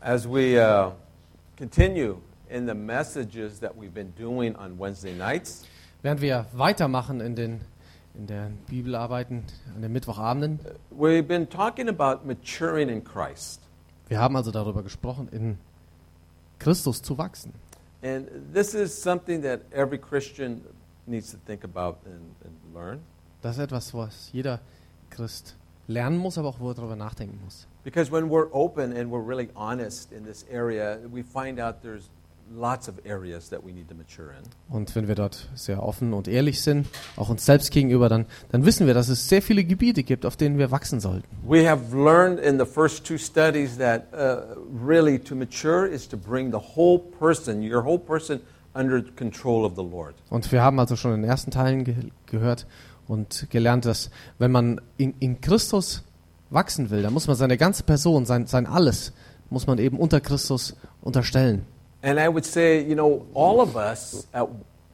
As we continue in the messages that we've been doing on Wednesday nights, Während wir weitermachen in den Bibelarbeiten an den Mittwochabenden, we've been talking about maturing in Christ. wir haben also darüber gesprochen, in Christus zu wachsen. And this is something that every Christian needs to think about and learn. Das ist etwas, was jeder Christ lernen muss, aber auch wo er darüber nachdenken muss. Because when we're open and we're really honest in this area, we find out there's lots of areas that we need to mature in. Und wenn wir dort sehr offen und ehrlich sind, auch uns selbst gegenüber, dann wissen wir, dass es sehr viele Gebiete gibt, auf denen wir wachsen sollten. We have learned in the first two studies that really to mature is to bring the whole person, your whole person, under control of the Lord. Und wir haben also schon in den ersten Teilen gehört und gelernt, dass wenn man in Christus wachsen will, dann muss man seine ganze Person, sein Alles, muss man eben unter Christus unterstellen. And I would say, you know, all of us at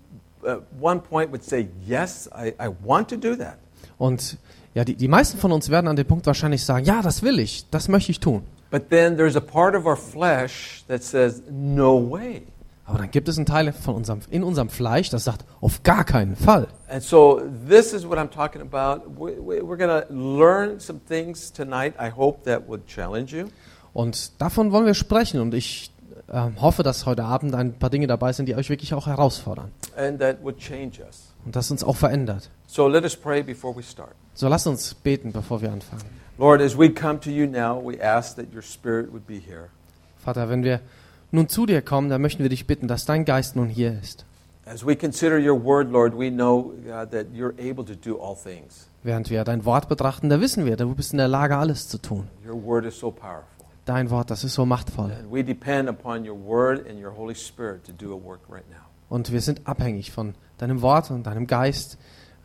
one point would say, yes, I want to do that. Und ja, die meisten von uns werden an dem Punkt wahrscheinlich sagen, ja, das will ich, das möchte ich tun. But then there's a part of our flesh that says, no way. Aber dann gibt es einen Teil in unserem Fleisch, das sagt, auf gar keinen Fall. And so this is what I'm talking about. We're going to learn some things tonight, I hope, that would challenge you. Und davon wollen wir sprechen und ich hoffe, dass heute Abend ein paar Dinge dabei sind, die euch wirklich auch herausfordern. And that would change us. Und das uns auch verändert. So let us pray before we start. So lasst uns beten, bevor wir anfangen. Lord, as we come to you now, we ask that your Spirit would be here. Vater, wenn wir nun zu dir kommen, dann möchten wir dich bitten, dass dein Geist nun hier ist. As we consider your word, Lord, we know, God, that you're able to do all things. Während wir dein Wort betrachten, da wissen wir, du bist in der Lage, alles zu tun. Your word is so powerful. Dein Wort, das ist so machtvoll. And we depend upon your word and your Holy Spirit to do a work right now. Und wir sind abhängig von deinem Wort und deinem Geist.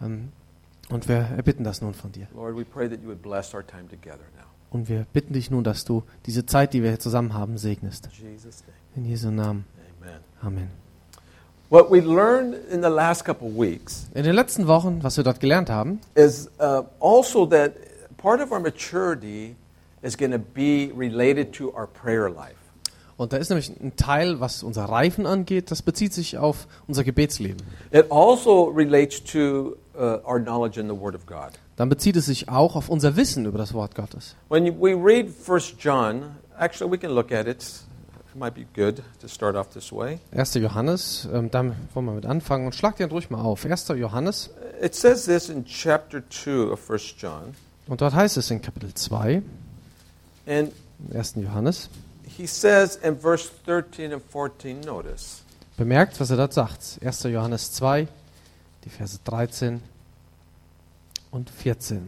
Und wir erbitten das nun von dir. Lord, we pray that you would bless our time together now. Und wir bitten dich nun, dass du diese Zeit, die wir hier zusammen haben, segnest. In Jesus' name. In Jesu Namen. Amen. Amen. What we learned in the last couple of weeks In den letzten Wochen, was wir dort gelernt haben, is also that part of our maturity is going to be related to our prayer life. und da ist nämlich ein Teil, was unser Reifen angeht, das bezieht sich auf unser Gebetsleben. It also relates to our knowledge in the Word of God. Dann bezieht es sich auch auf unser Wissen über das Wort Gottes. When we read 1 John, actually we can look at it. It might be good to start off this way. 1. Johannes, da wollen wir mit anfangen und schlag den ruhig mal auf. 1. Johannes, It says this in chapter 2 of 1 John. und dort heißt es in Kapitel 2, And 1. Johannes, he says in verse 13 and 14, notice. bemerkt, was er dort sagt. 1. Johannes 2, die Verse 13 und 14.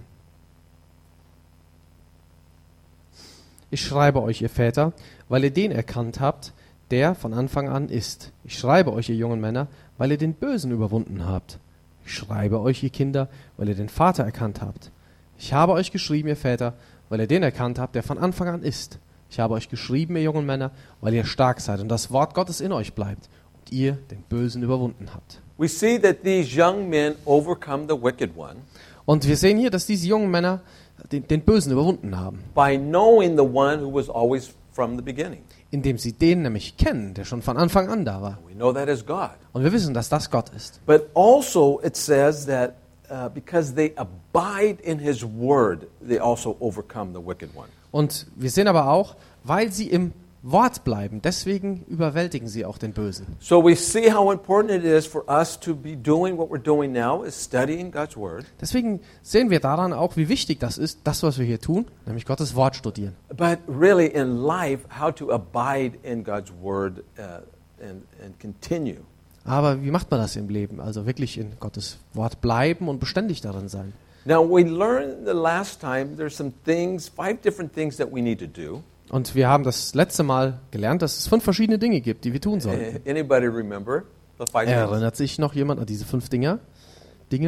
Ich schreibe euch, ihr Väter, weil ihr den erkannt habt, der von Anfang an ist. Ich schreibe euch, ihr jungen Männer, weil ihr den Bösen überwunden habt. Ich schreibe euch, ihr Kinder, weil ihr den Vater erkannt habt. Ich habe euch geschrieben, ihr Väter, weil ihr den erkannt habt, der von Anfang an ist. Ich habe euch geschrieben, ihr jungen Männer, weil ihr stark seid und das Wort Gottes in euch bleibt und ihr den Bösen überwunden habt. We see that these young men overcome the wicked one Und wir sehen hier, dass diese jungen Männer den Bösen überwunden haben, by knowing the one who was always from the beginning. indem sie den nämlich kennen, der schon von Anfang an da war. We know that is God. Und wir wissen, dass das Gott ist. But also it says that because they abide in his word, they also overcome the wicked one. Und wir sehen aber auch, weil sie im Wort bleiben, deswegen überwältigen sie auch den Bösen. So we see how important it is for us to be doing what we're doing now, is studying God's word. Deswegen sehen wir daran auch, wie wichtig das ist, das, was wir hier tun, nämlich Gottes Wort studieren. But really in life, how to abide in God's word and continue. Aber wie macht man das im Leben? Also wirklich in Gottes Wort bleiben und beständig darin sein. Now we learned the last time there's some things, 5 different things that we need to do. Und wir haben das letzte Mal gelernt, dass es 5 verschiedene Dinge gibt, die wir tun sollen. Anybody remember the 5 things? Erinnert sich noch jemand an diese 5 Dinge? I'll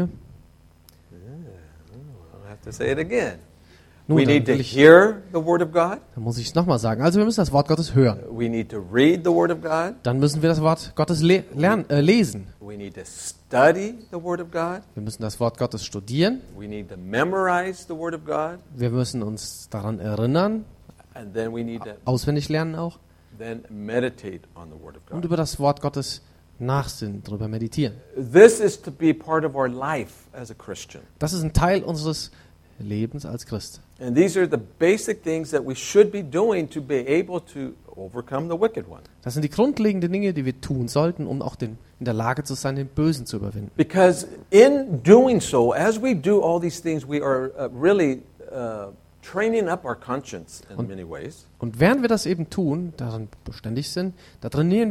have to say it again. Nun, We dann need to will ich- hear the word of God. Dann muss ich es nochmal sagen. Also wir müssen das Wort Gottes hören. We need to read the word of God. Dann müssen wir das Wort Gottes lesen. We need to study the word of God. Wir müssen das Wort Gottes studieren. We need to memorize the word of God. Wir müssen uns daran erinnern. And then we need to auswendig lernen auch then meditate on the Word of und God. über das Wort Gottes nachsinnen, darüber meditieren. This is to be part of our life as a Christian. Das ist ein Teil unseres Lebens als Christ. And these are the basic things that we should be doing to be able to overcome the wicked one. Das sind die grundlegenden Dinge, die wir tun sollten, um auch in der Lage zu sein, den Bösen zu überwinden. Because in doing so, as we do all these things, we are really training up our conscience in many ways. Und während wir das eben tun, daran beständig sind, da trainieren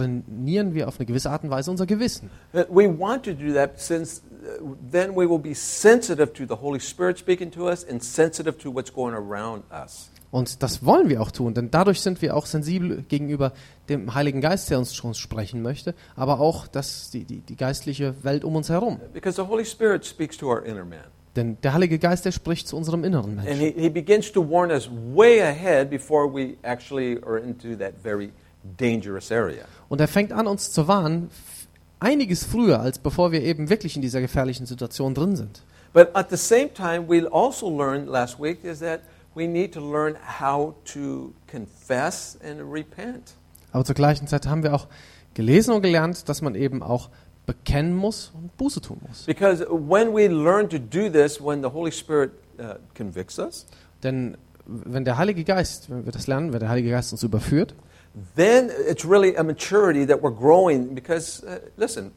wir auf eine gewisse Art und Weise unser Gewissen. We want to do that since then we will be sensitive to the Holy Spirit speaking to us and sensitive to what's going around us. Und das wollen wir auch tun, denn dadurch sind wir auch sensibel gegenüber dem Heiligen Geist, der uns sprechen möchte, aber auch die geistliche Welt um uns herum. Because the Holy Spirit speaks to our inner man. Denn der Heilige Geist, der spricht zu unserem inneren And Menschen. he begins to warn us way ahead before we actually are into that very dangerous area. Und er fängt an, uns zu warnen, einiges früher, als bevor wir eben wirklich in dieser gefährlichen Situation drin sind. But at the same time, we also learned last week is that we need to learn how to confess and repent. Aber zur gleichen Zeit haben wir auch gelesen und gelernt, dass man eben auch bekennen muss und Buße tun muss. Because when we learn to do this, when the Holy Spirit convicts us, Denn wenn der Heilige Geist, wenn wir das lernen, wenn der Heilige Geist uns überführt, then it's really a maturity that we're growing. Because listen,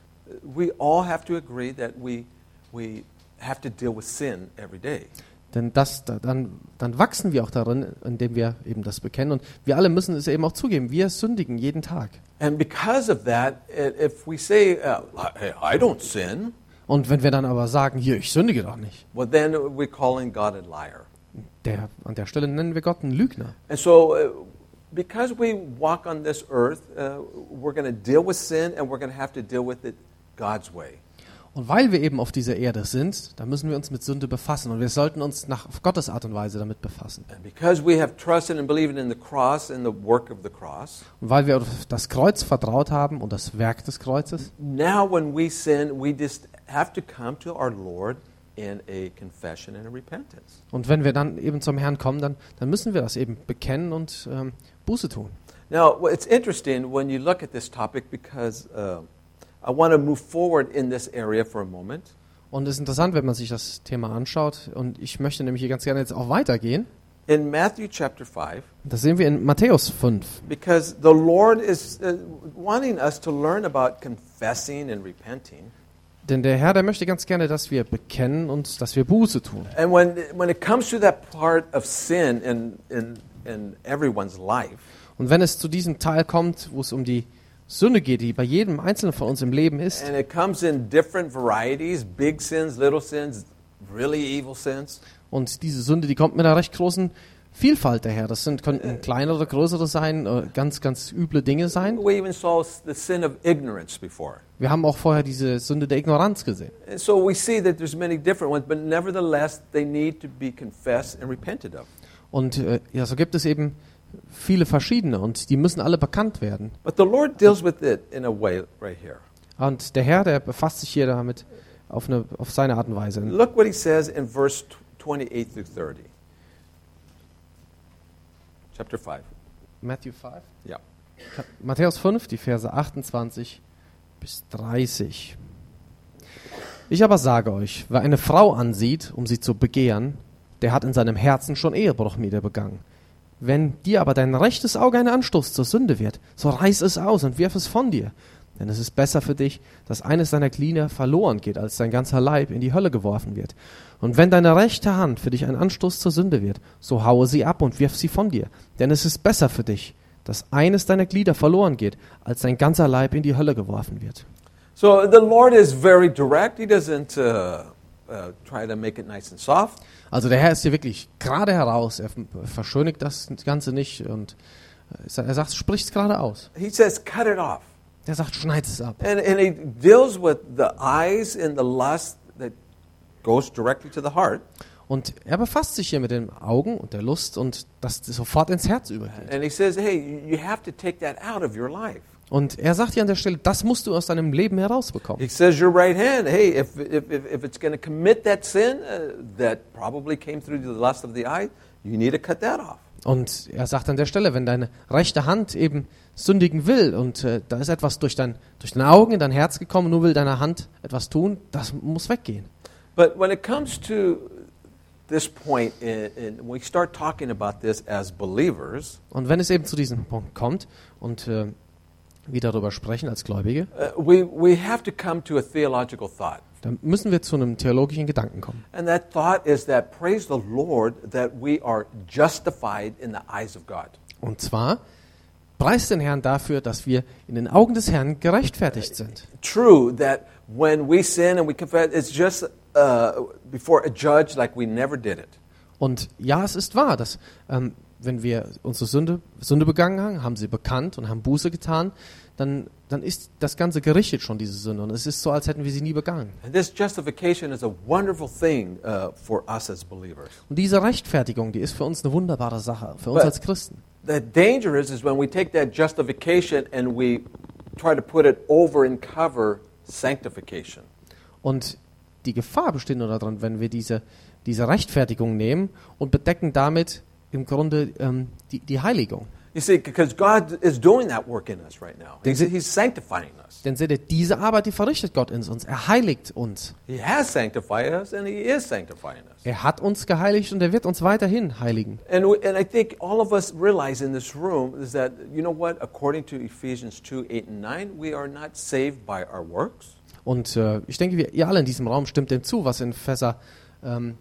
we all have to agree that we have to deal with sin every day. denn dann wachsen wir auch darin, indem wir eben das bekennen. Und wir alle müssen es eben auch zugeben, wir sündigen jeden Tag. And because of that, if we say, hey, I don't sin, Und wenn wir dann aber sagen, hier, ich sündige doch nicht, well, then we're calling God a liar. an der Stelle nennen wir Gott einen Lügner. And so, because we walk on this earth, we're going to deal with sin and we're going to have to deal with it God's way. Und weil wir eben auf dieser Erde sind, da müssen wir uns mit Sünde befassen. Und wir sollten uns auf Gottes Art und Weise damit befassen. And because we have trusted and believed in the cross and the work of the cross, Und weil wir auf das Kreuz vertraut haben und das Werk des Kreuzes, now when we sin, we just have to come to our Lord in a confession and a repentance. und wenn wir dann eben zum Herrn kommen, dann müssen wir das eben bekennen und Buße tun. Now, it's interesting when you look at this topic because I want to move forward in this area for a moment. Und es ist interessant, wenn man sich das Thema anschaut. Und ich möchte nämlich hier ganz gerne jetzt auch weitergehen. In Matthew chapter 5, Das sehen wir in Matthäus 5. because the Lord is wanting us to learn about confessing and repenting. Denn der Herr, der möchte ganz gerne, dass wir bekennen und dass wir Buße tun. And when it comes to that part of sin in everyone's life, Und wenn es zu diesem Teil kommt, wo es um die Sünde geht, die bei jedem Einzelnen von uns im Leben ist, and it comes in different varieties, big sins, little sins, really evil sins. und diese Sünde, die kommt mit einer recht großen Vielfalt daher. Das könnten kleinere, größere sein, ganz, ganz üble Dinge sein. We even saw the sin of ignorance before. Wir haben auch vorher diese Sünde der Ignoranz gesehen. And so we see that there's many different ones, but nevertheless, they need to be confessed and repented of. Und so gibt es eben viele verschiedene und die müssen alle bekannt werden. But the Lord deals with it in a way right here. Und der Herr, der befasst sich hier damit auf seine Art und Weise. Look what he says in verse 28 through 30. Chapter 5. Matthew 5? Yeah. Matthäus 5, die Verse 28 bis 30. Ich aber sage euch, wer eine Frau ansieht, um sie zu begehren, der hat in seinem Herzen schon Ehebruch mit ihr begangen. Wenn dir aber dein rechtes Auge ein Anstoß zur Sünde wird, so reiß es aus und wirf es von dir. Denn es ist besser für dich, dass eines deiner Glieder verloren geht, als dein ganzer Leib in die Hölle geworfen wird. Und wenn deine rechte Hand für dich ein Anstoß zur Sünde wird, so haue sie ab und wirf sie von dir. Denn es ist besser für dich, dass eines deiner Glieder verloren geht, als dein ganzer Leib in die Hölle geworfen wird. So the Lord is very direct. He doesn't try to make it nice and soft. Also der Herr ist hier wirklich gerade heraus. Er verschönigt das Ganze nicht und er sagt, spricht es gerade aus. He says, cut it off. Er sagt, schneid es ab. And he deals with the eyes and the lust that goes directly to the heart. Und er befasst sich hier mit den Augen und der Lust und das sofort ins Herz übergeht. And he says, hey, you have to take that out of your life. Und er sagt hier an der Stelle, das musst du aus deinem Leben herausbekommen. He says your right hand, hey, if it's going to commit that sin that probably came through the lust of the eye, you need to cut that off. Und er sagt an der Stelle, wenn deine rechte Hand eben sündigen will und da ist etwas durch deine Augen in dein Herz gekommen, nur will deine Hand etwas tun, das muss weggehen. But when it comes to this point, when we start talking about this as believers, Und wenn es eben zu diesem Punkt kommt und wir darüber sprechen als Gläubige, we have to come to a theological thought. dann müssen wir zu einem theologischen Gedanken kommen. And that thought is that, praise the Lord, that we are justified in the eyes of God. Und zwar, preist den Herrn dafür, dass wir in den Augen des Herrn gerechtfertigt sind. True that when we sin and we confess, it's just before a judge like we never did it. Und ja, es ist wahr, dass wenn wir unsere Sünde begangen haben, haben sie bekannt und haben Buße getan, dann ist das Ganze gerichtet schon, diese Sünde. Und es ist so, als hätten wir sie nie begangen. And this justification is a wonderful thing for us as believers. Und diese Rechtfertigung, die ist für uns eine wunderbare Sache, für uns But als Christen. the danger is when we take that justification and we try to put it over and cover sanctification. Und die Gefahr besteht nur daran, wenn wir diese Rechtfertigung nehmen und bedecken damit im Grunde die Heiligung. You see, because God is doing that work in us right now. He's sanctifying us. Denn seht ihr, diese Arbeit, die verrichtet Gott in uns. Er heiligt uns. He has sanctified us and He is sanctifying us. Er hat uns geheiligt und er wird uns weiterhin heiligen. And I think all of us realize in this room is that, you know what, according to Ephesians 2, 8 and 9, we are not saved by our works. Und ich denke, ihr alle in diesem Raum stimmt dem zu, was in Epheser 2, 8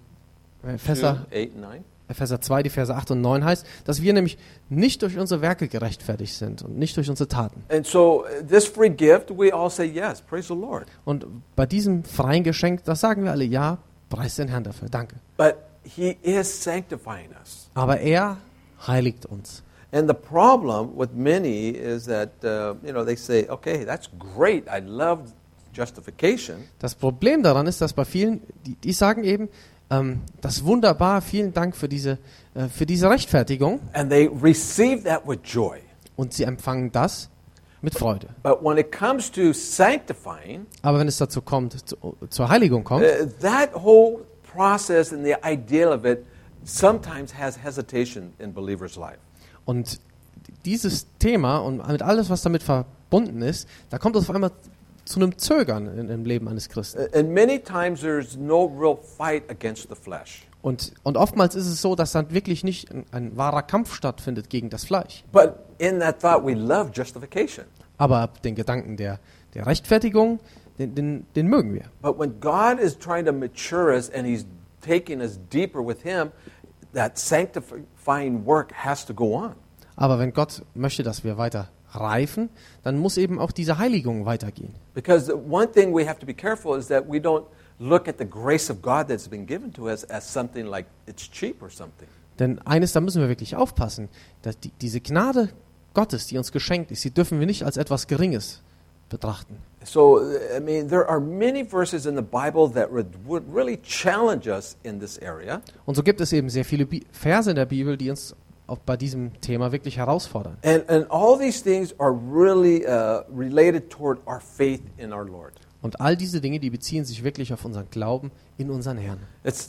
and 9. Epheser 2, die Verse 8 und 9 heißt, dass wir nämlich nicht durch unsere Werke gerechtfertigt sind und nicht durch unsere Taten. And so this free gift, we all say yes, praise the Lord. Und bei diesem freien Geschenk, das sagen wir alle, ja, preis den Herrn dafür, danke. But He is sanctifying us. Aber er heiligt uns. And the problem with many is that, they say, okay, that's great, I love justification. Das Problem daran ist, dass bei vielen, die sagen eben, das ist wunderbar, vielen Dank für diese Rechtfertigung. And they receive that with joy. Und sie empfangen das mit Freude. But when it comes to sanctifying, Aber wenn es dazu kommt, zur Heiligung kommt, that whole process and the ideal of it sometimes has hesitation in believers' life. und dieses Thema und mit alles, was damit verbunden ist, da kommt es auf einmal zu einem Zögern im Leben eines Christen. And many times there's no real fight against the flesh. Und oftmals ist es so, dass dann wirklich nicht ein wahrer Kampf stattfindet gegen das Fleisch. But in that thought, we love justification. Aber den Gedanken der Rechtfertigung, den mögen wir. But when God is trying to mature us and He's taking us deeper with Him, that sanctifying work has to go on. Aber wenn Gott möchte, dass wir weiter reifen, dann muss eben auch diese Heiligung weitergehen. Because one thing we have to be careful is that we don't look at the grace of God that's been given to us as something like it's cheap or something. Denn eines, da müssen wir wirklich aufpassen, dass diese Gnade Gottes, die uns geschenkt ist, die dürfen wir nicht als etwas Geringes betrachten. So, I mean, there are many verses in the Bible that would really challenge us in this area. Und so gibt es eben sehr viele Verse in der Bibel, die uns auch bei diesem Thema wirklich herausfordern. And all these things are really related toward our faith in our Lord. Und all diese Dinge, die beziehen sich wirklich auf unseren Glauben in unseren Herrn.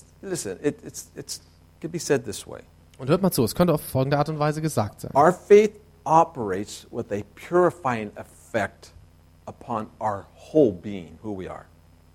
It could be said this way. Und hört mal zu, es könnte auf folgende Art und Weise gesagt sein. Our faith operates with a purifying effect upon our whole being, who we are.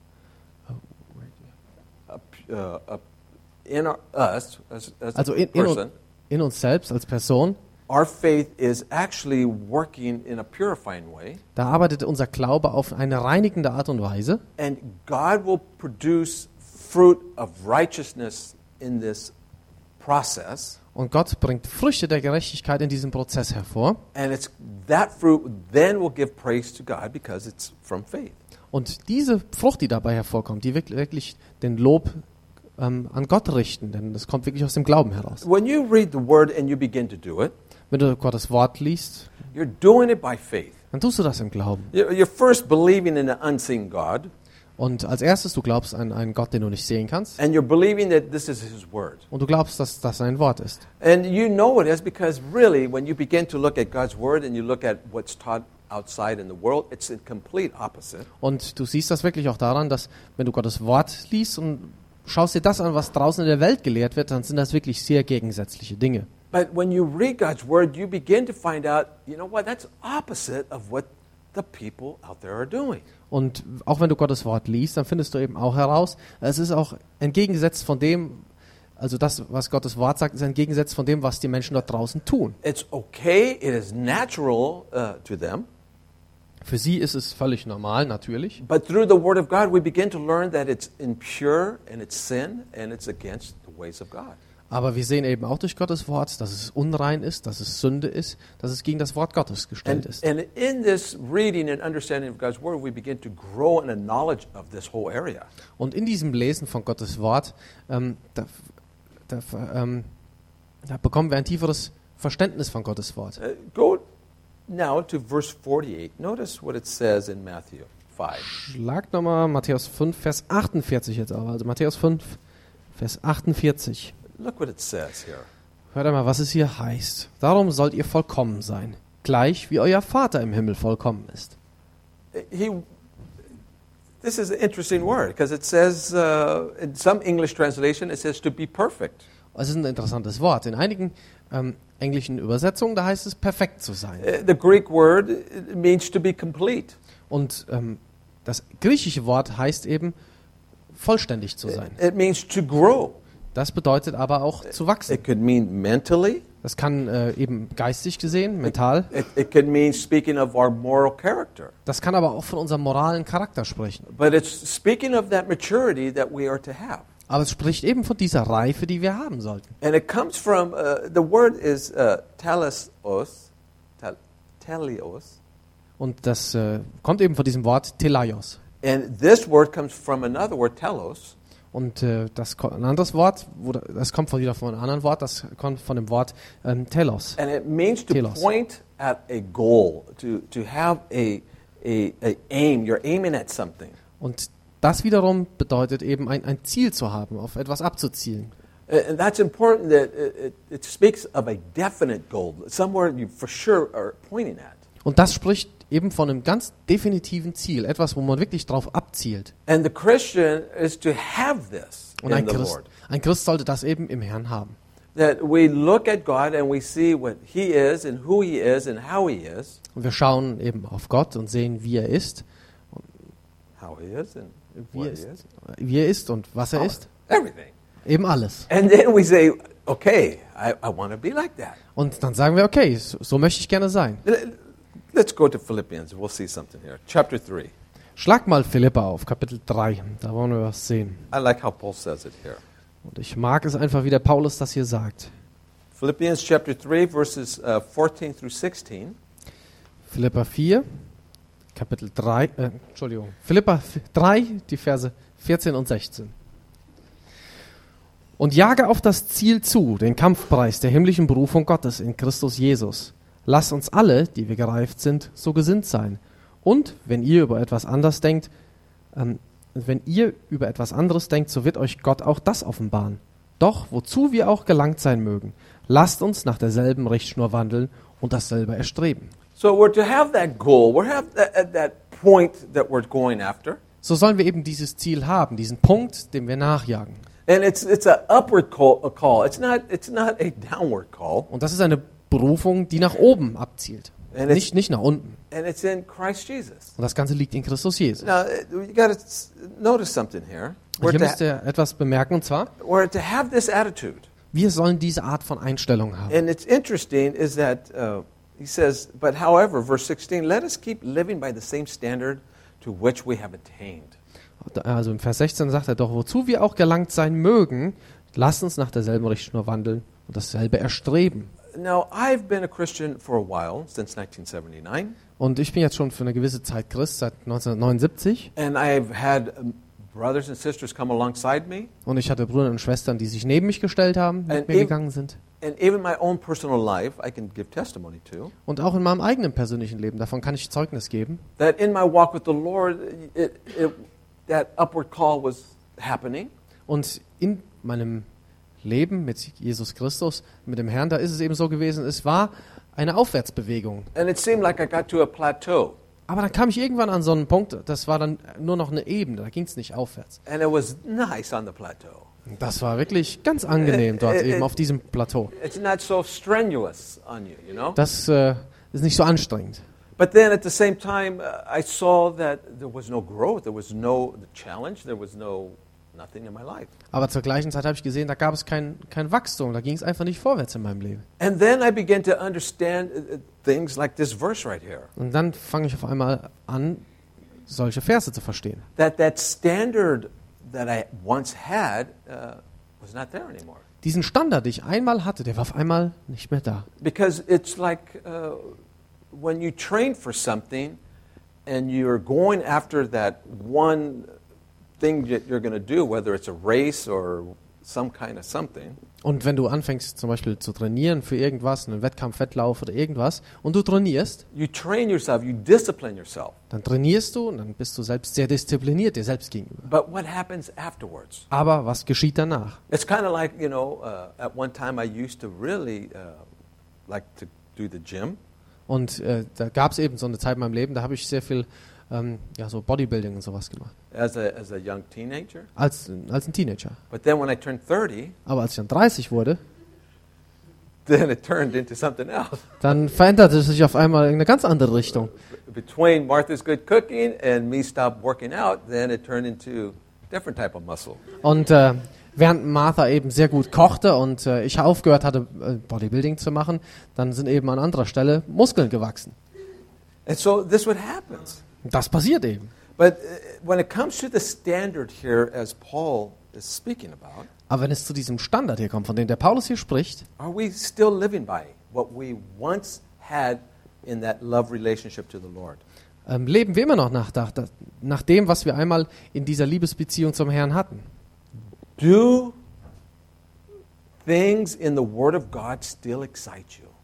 In us, as Also a person, in uns selbst als Person, our faith is actually working in a purifying way. da arbeitet unser Glaube auf eine reinigende Art und Weise. And God will produce fruit of righteousness in this process. Und Gott bringt Früchte der Gerechtigkeit in diesem Prozess hervor. And it's that fruit then will give praise to God because it's from faith. Und diese Frucht, die dabei hervorkommt, die wirklich den Lob an Gott richten, denn das kommt wirklich aus dem Glauben heraus. When you read the word and you begin to do it, Wenn du Gottes Wort liest, you're doing it by faith. dann tust du das im Glauben. You're first believing in an unseen God, Und als erstes, du glaubst an einen Gott, den du nicht sehen kannst. and you're believing that this is His word. Und du glaubst, dass das sein Wort ist. And you know it is because really, when you begin to look at God's word and you look at what's taught outside in the world, it's a complete opposite. Und du siehst das wirklich auch daran, dass wenn du Gottes Wort liest und schaust dir das an, was draußen in der Welt gelehrt wird, dann sind das wirklich sehr gegensätzliche Dinge. But when you read God's word, you begin to find out, you know what, that's opposite of what the people out there are doing. Und auch wenn du Gottes Wort liest, dann findest du eben auch heraus, es ist auch entgegengesetzt von dem, also das, was Gottes Wort sagt, ist entgegengesetzt von dem, was die Menschen dort draußen tun. It's okay, it is natural to them. Für sie ist es völlig normal, natürlich. But through the word of God, we begin to learn that it's impure and it's sin and it's against the ways of God. Aber wir sehen eben auch durch Gottes Wort, dass es unrein ist, dass es Sünde ist, dass es gegen das Wort Gottes gestellt ist. And in this reading and understanding of God's word, we begin to grow in a knowledge of this whole area. Und in diesem Lesen von Gottes Wort, da bekommen wir ein tieferes Verständnis von Gottes Wort. Go now to verse 48. Notice what it says in Matthew 5. Schlag nochmal Matthäus 5, Vers 48 jetzt auf. Also Matthäus 5, Vers 48. Look what it says here. Hört einmal, was es hier heißt. Darum sollt ihr vollkommen sein, gleich wie euer Vater im Himmel vollkommen ist. This is an interesting word because it says, in some English translation, it says to be perfect. Es ist ein interessantes Wort. In einigen englischen Übersetzungen, da heißt es perfekt zu sein. The Greek word means to be complete. Und das griechische Wort heißt eben vollständig zu sein. It means to grow. Das bedeutet aber auch zu wachsen. It could mean mentally. Das kann eben geistig gesehen, mental. It could mean speaking of our moral character. Das kann aber auch von unserem moralen Charakter sprechen. But it's speaking of that maturity that we are to have. Aber es spricht eben von dieser Reife, die wir haben sollten. And it comes from, the word is teleos. Und das kommt eben von diesem Wort Telaios. And this word comes from another word, telos. Und ein anderes Wort, das kommt wieder von einem anderen Wort, das kommt von dem Wort Telos. And it means to Telos. point at a goal, to have a aim. You're aiming at something. Und das wiederum bedeutet eben ein Ziel zu haben, auf etwas abzuzielen. And that's important that it speaks of a definite goal, somewhere you for sure are pointing at. Und das spricht eben von einem ganz definitiven Ziel, etwas, wo man wirklich drauf abzielt. And the Christian is to have this Und in the Lord. ein Christ sollte das eben im Herrn haben. That we look at God and we see what He is and who He is and how He is. Und wir schauen eben auf Gott und sehen, wie er ist, How He is and wie what er He ist, is. wie er ist und was er ist. Everything. Eben alles. And then we say, okay, I want to be like that. Und dann sagen wir, okay, so möchte ich gerne sein. Let's go to Philippians. We'll see something here. Chapter 3. Schlag mal Philipper auf, Kapitel 3. Da wollen wir was sehen. I like how Paul says it here. Und ich mag es einfach, wie der Paulus das hier sagt. Philippians chapter 3, verses 14 through 16. Philipper 4, Kapitel 3, Philipper 3, die Verse 14 und 16. Und jage auf das Ziel zu, den Kampfpreis der himmlischen Berufung Gottes in Christus Jesus. Lass uns alle, die wir gereift sind, so gesinnt sein. Und wenn ihr über etwas anderes denkt, so wird euch Gott auch das offenbaren. Doch wozu wir auch gelangt sein mögen, lasst uns nach derselben Richtschnur wandeln und dasselbe erstreben. So we're to have that goal. We have that point that we're going after. So sollen wir eben dieses Ziel haben, diesen Punkt, dem wir nachjagen. And it's an upward call. It's not a downward call. Und das ist eine Berufung, die nach oben abzielt, And it's- nicht nach unten. And it's in Christ Jesus. Und das Ganze liegt in Christus Jesus. Now, you got to notice something here. Und hier müsst ihr etwas bemerken, und zwar, We're to have this attitude. wir sollen diese Art von Einstellung haben. And it's interesting is that he says, but however, verse 16, let us keep living by the same standard to which we have attained. Also im Vers 16 sagt er, doch wozu wir auch gelangt sein mögen, lasst uns nach derselben Richtschnur wandeln und dasselbe erstreben. Now, I've been a Christian for a while, since 1979, Und ich bin jetzt schon für eine gewisse Zeit Christ, seit 1979. and I've had brothers and sisters come alongside me, Und ich hatte Brüder und Schwestern, die sich neben mich gestellt haben, mit And mir if- gegangen sind. and even my own personal life, I can give testimony to, Und auch in meinem eigenen persönlichen Leben, davon kann ich Zeugnis geben, that in my walk with the Lord, that upward call was happening. und in meinem Leben mit Jesus Christus, mit dem Herrn, da ist es eben so gewesen, es war eine Aufwärtsbewegung. And it seemed like I got to a plateau. Aber dann kam ich irgendwann an so einen Punkt, das war dann nur noch eine Ebene, da ging es nicht aufwärts. And it was nice on the plateau. Das war wirklich ganz angenehm dort eben auf diesem Plateau. It's not so strenuous on you, you know? Das ist nicht so anstrengend. But then at the same time, I saw that there was no growth, there was no challenge, there was nothing in my life. Aber zur gleichen Zeit habe ich gesehen, da gab es kein Wachstum, da ging es einfach nicht vorwärts in meinem Leben. And then I began to understand things like this verse right here. Und dann fange ich auf einmal an, solche Verse zu verstehen. That standard that I once had was not there anymore. Diesen Standard, den ich einmal hatte, der war auf einmal nicht mehr da. Because it's like when you train for something and you're going after that one thing that you're going to do, whether it's a race or some kind of something. Und wenn du anfängst zum Beispiel zu trainieren für irgendwas, einen Wettkampf, Wettlauf oder irgendwas, und du trainierst, You train yourself, you discipline yourself. dann trainierst du und dann bist du selbst sehr diszipliniert dir selbst gegenüber. But what happens afterwards? Aber was geschieht danach? It's kind of like, at one time I used to really like to do the gym. Und da gab es eben so eine Zeit in meinem Leben, da habe ich sehr viel so Bodybuilding und sowas gemacht. As a young teenager. Als ein Teenager. But then when I turned 30, Aber als ich dann 30 wurde, then it turned into something else. dann veränderte es sich auf einmal in eine ganz andere Richtung. Between Martha's good cooking and me stop working out, then it turned into a different type of muscle. Und während Martha eben sehr gut kochte und ich aufgehört hatte, Bodybuilding zu machen, dann sind eben an anderer Stelle Muskeln gewachsen. And so this is what happens. Das passiert eben. But when it comes to the standard here, as Paul is speaking about, Aber wenn es zu diesem Standard hier kommt, von dem der Paulus hier spricht, are we still living by what we once had in that love relationship to the Lord? leben wir immer noch nach dem, was wir einmal in dieser Liebesbeziehung zum Herrn hatten. Do things in the Word of God still excite you?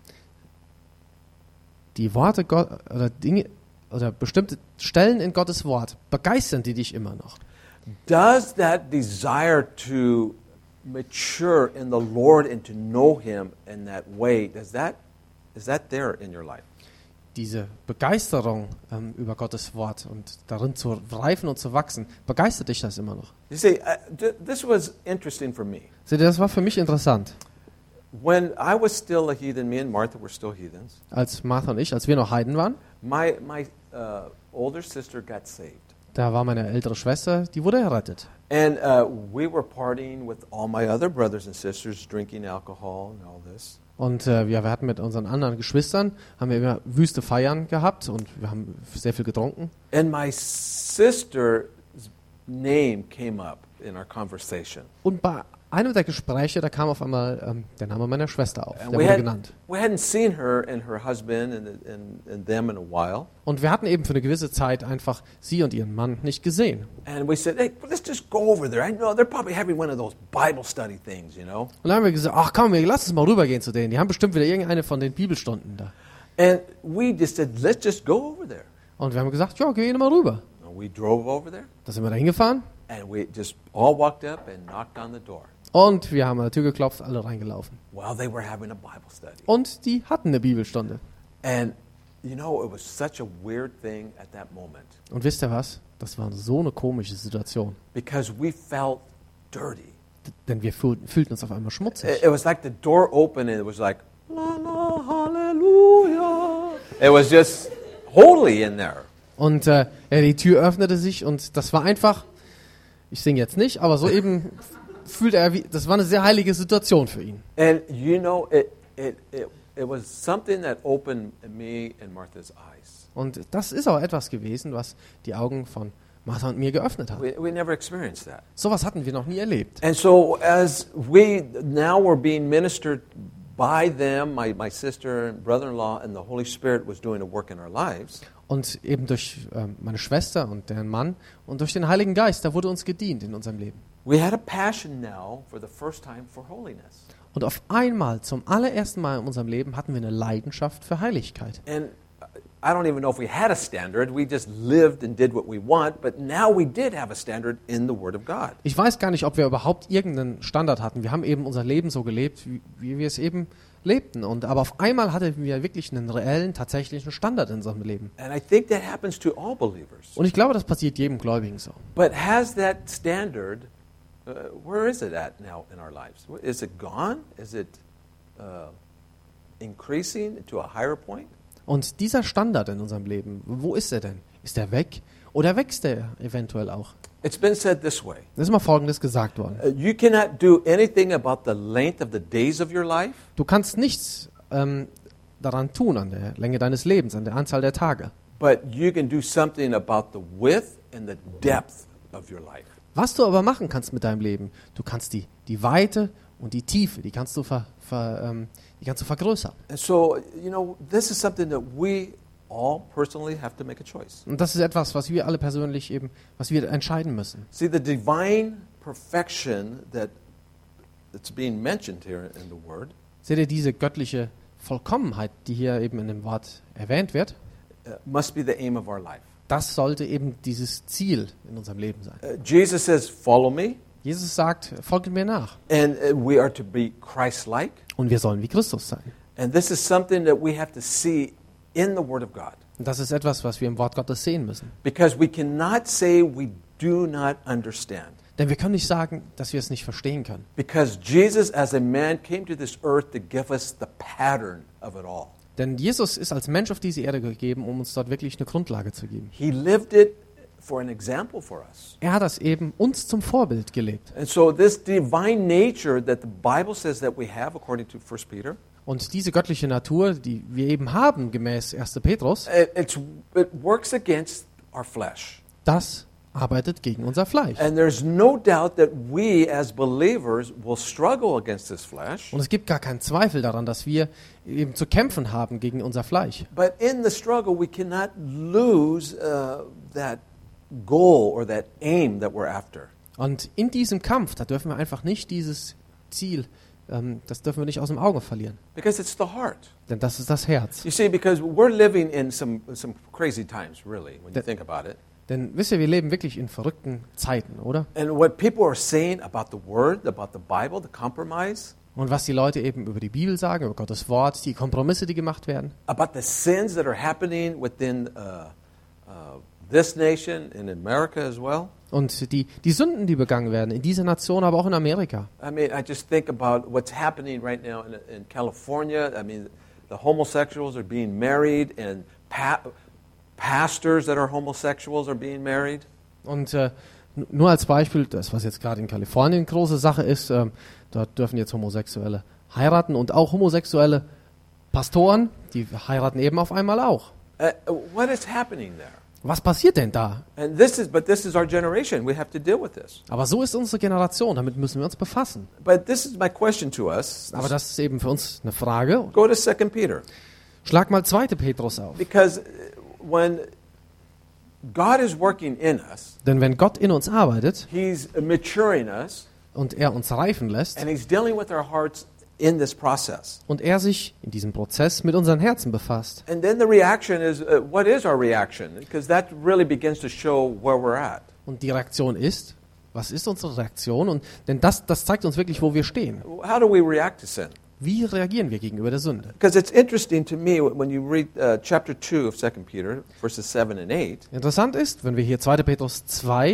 Die Worte Gott oder Dinge oder bestimmte Stellen in Gottes Wort, begeistern die dich immer noch? Does that desire to mature in the Lord and to know Him in that way, is that there in your life? Diese Begeisterung über Gottes Wort und darin zu reifen und zu wachsen, begeistert dich das immer noch? You see, this was interesting for me. Seht ihr, das war für mich interessant. When I was still a heathen, me and Martha were still heathens. Als Martha und ich, als wir noch Heiden waren, My older sister got saved. da war meine ältere Schwester, die wurde errettet. And we were partying with all my other brothers and sisters, drinking alcohol and all this. Und wir hatten mit unseren anderen Geschwistern, haben wir immer wüste Feiern gehabt und wir haben sehr viel getrunken. And my sister's name came up in our conversation. Und bei einem der Gespräche, da kam auf einmal der Name meiner Schwester auf, And der wurde genannt. we hadn't seen her and her husband and them in a while. Und wir hatten eben für eine gewisse Zeit einfach sie und ihren Mann nicht gesehen. And we said, hey, let's just go over there. I know they're probably having one of those Bible study things, you know. Und dann haben wir gesagt, ach komm, lass uns mal rübergehen zu denen. Die haben bestimmt wieder irgendeine von den Bibelstunden da. And we just said, let's just go over there. Und wir haben gesagt, ja, gehen wir mal rüber. And we drove over there, Da sind wir da hingefahren and we just all walked up and knocked on the door. und wir haben an der Tür geklopft, alle reingelaufen. While they were having a Bible study. Und die hatten eine Bibelstunde. And, it was such a weird thing at that moment. Und wisst ihr was? Das war so eine komische Situation. Because we felt dirty. Denn wir fühlten uns auf einmal schmutzig. It was like the door opened and it was like, la la, hallelujah. It was just holy in there. Und die Tür öffnete sich und das war einfach, ich singe jetzt nicht, aber so eben fühlte er, das war eine sehr heilige Situation für ihn. And it was something that opened me and Martha's eyes. Und das ist auch etwas gewesen, was die Augen von Martha und mir geöffnet hat. We never experienced that. Sowas hatten wir noch nie erlebt. And so as we now were being ministered by them, my sister and brother-in-law, and the Holy Spirit was doing a work in our lives. Und eben durch meine Schwester und deren Mann und durch den Heiligen Geist, da wurde uns gedient in unserem Leben. We had a passion now for the first time for holiness. Und auf einmal, zum allerersten Mal in unserem Leben, hatten wir eine Leidenschaft für Heiligkeit. And I don't even know if we had a standard. We just lived and did what we want. But now we did have a standard in the Word of God. Ich weiß gar nicht, ob wir überhaupt irgendeinen Standard hatten. Wir haben eben unser Leben so gelebt, wie wir es eben lebten. Aber auf einmal hatten wir wirklich einen reellen, tatsächlichen Standard in unserem Leben. And I think that happens to all believers. Und ich glaube, das passiert jedem Gläubigen so. But has that standard Where is it at now in our lives? Is it gone? Is it increasing to a higher point? Und dieser Standard in unserem Leben, wo ist er denn? Ist er weg oder wächst er eventuell auch? It's been said this way. Es ist mal Folgendes gesagt worden. You cannot do anything about the length of the days of your life, Du kannst nichts daran tun, an der Länge deines Lebens, an der Anzahl der Tage. but you can do something about the width and the depth of your life. Was du aber machen kannst mit deinem Leben, du kannst die Weite und die Tiefe, die kannst du vergrößern. And so, this is something that we all personally have to make a choice. Und das ist etwas, was wir alle persönlich was wir entscheiden müssen. See, the divine perfection that's being mentioned here in the word Seht ihr diese göttliche Vollkommenheit, die hier eben in dem Wort erwähnt wird? must be the aim of our life. Das sollte eben dieses Ziel in unserem Leben sein. Jesus says, "Follow me," Jesus sagt, folgt mir nach. and we are to be Christ-like. Und wir sollen wie Christus sein. And this is something that we have to see in the Word of God, Und das ist etwas, was wir im Wort Gottes sehen müssen. because we cannot say we do not understand. Denn wir können nicht sagen, dass wir es nicht verstehen können. Because Jesus, as a man, came to this earth to give us the pattern of it all. Denn Jesus ist als Mensch auf diese Erde gegeben, um uns dort wirklich eine Grundlage zu geben. He lived it for an example for us. Er hat das eben uns zum Vorbild gelebt. And so this divine nature that the Bible says that we have, according to 1 Peter, Und diese göttliche Natur, die wir eben haben, gemäß 1. Petrus, it works against our flesh. das arbeitet gegen unser Fleisch. And there's no doubt that we as believers will struggle against this flesh. Und es gibt gar keinen Zweifel daran, dass wir eben zu kämpfen haben gegen unser Fleisch. But in the struggle, we cannot lose that goal or that aim that we're after. Und in diesem Kampf, da dürfen wir einfach nicht dieses Ziel, das dürfen wir nicht aus dem Auge verlieren. Because it's the heart. Denn das ist das Herz. You see, because we're living in some crazy times, really, when you think about it. Denn wisst ihr, wir leben wirklich in verrückten Zeiten, oder? And what people are saying about the Word, about the Bible, the compromise, Und was die Leute eben über die Bibel sagen, über Gottes Wort, die Kompromisse, die gemacht werden, about the sins that are happening within this nation, in America as well. und die Sünden, die begangen werden, in dieser Nation, aber auch in Amerika. I mean, I just think about what's happening right now in California. I mean, the homosexuals are being married, and pastors that are homosexuals are being married. Und nur als Beispiel, das, was jetzt gerade in Kalifornien große Sache ist, dort dürfen jetzt Homosexuelle heiraten und auch homosexuelle Pastoren, die heiraten eben auf einmal auch. What is happening there? Was passiert denn da? And this is our generation. We have to deal with this. Aber so ist unsere Generation, damit müssen wir uns befassen. But this is my question to us. Aber das ist eben für uns eine Frage. Go to 2 Peter. Schlag mal 2. Petrus auf. Because when God is working in us, Denn wenn Gott in uns arbeitet He's maturing us, und er uns reifen lässt and He's dealing with our hearts in this process. und er sich in diesem Prozess mit unseren Herzen befasst. And then the reaction is, what is our reaction? Because that really begins to show where we're at. Und die Reaktion ist, was ist unsere Reaktion? Und denn das zeigt uns wirklich, wo wir stehen. How do we react to sin? Wie reagieren wir gegenüber der Sünde? Because it's interesting to me when you read chapter 2 of 2 Peter, verses 7 and 8. Interessant ist, wenn wir hier 2. Petrus 2,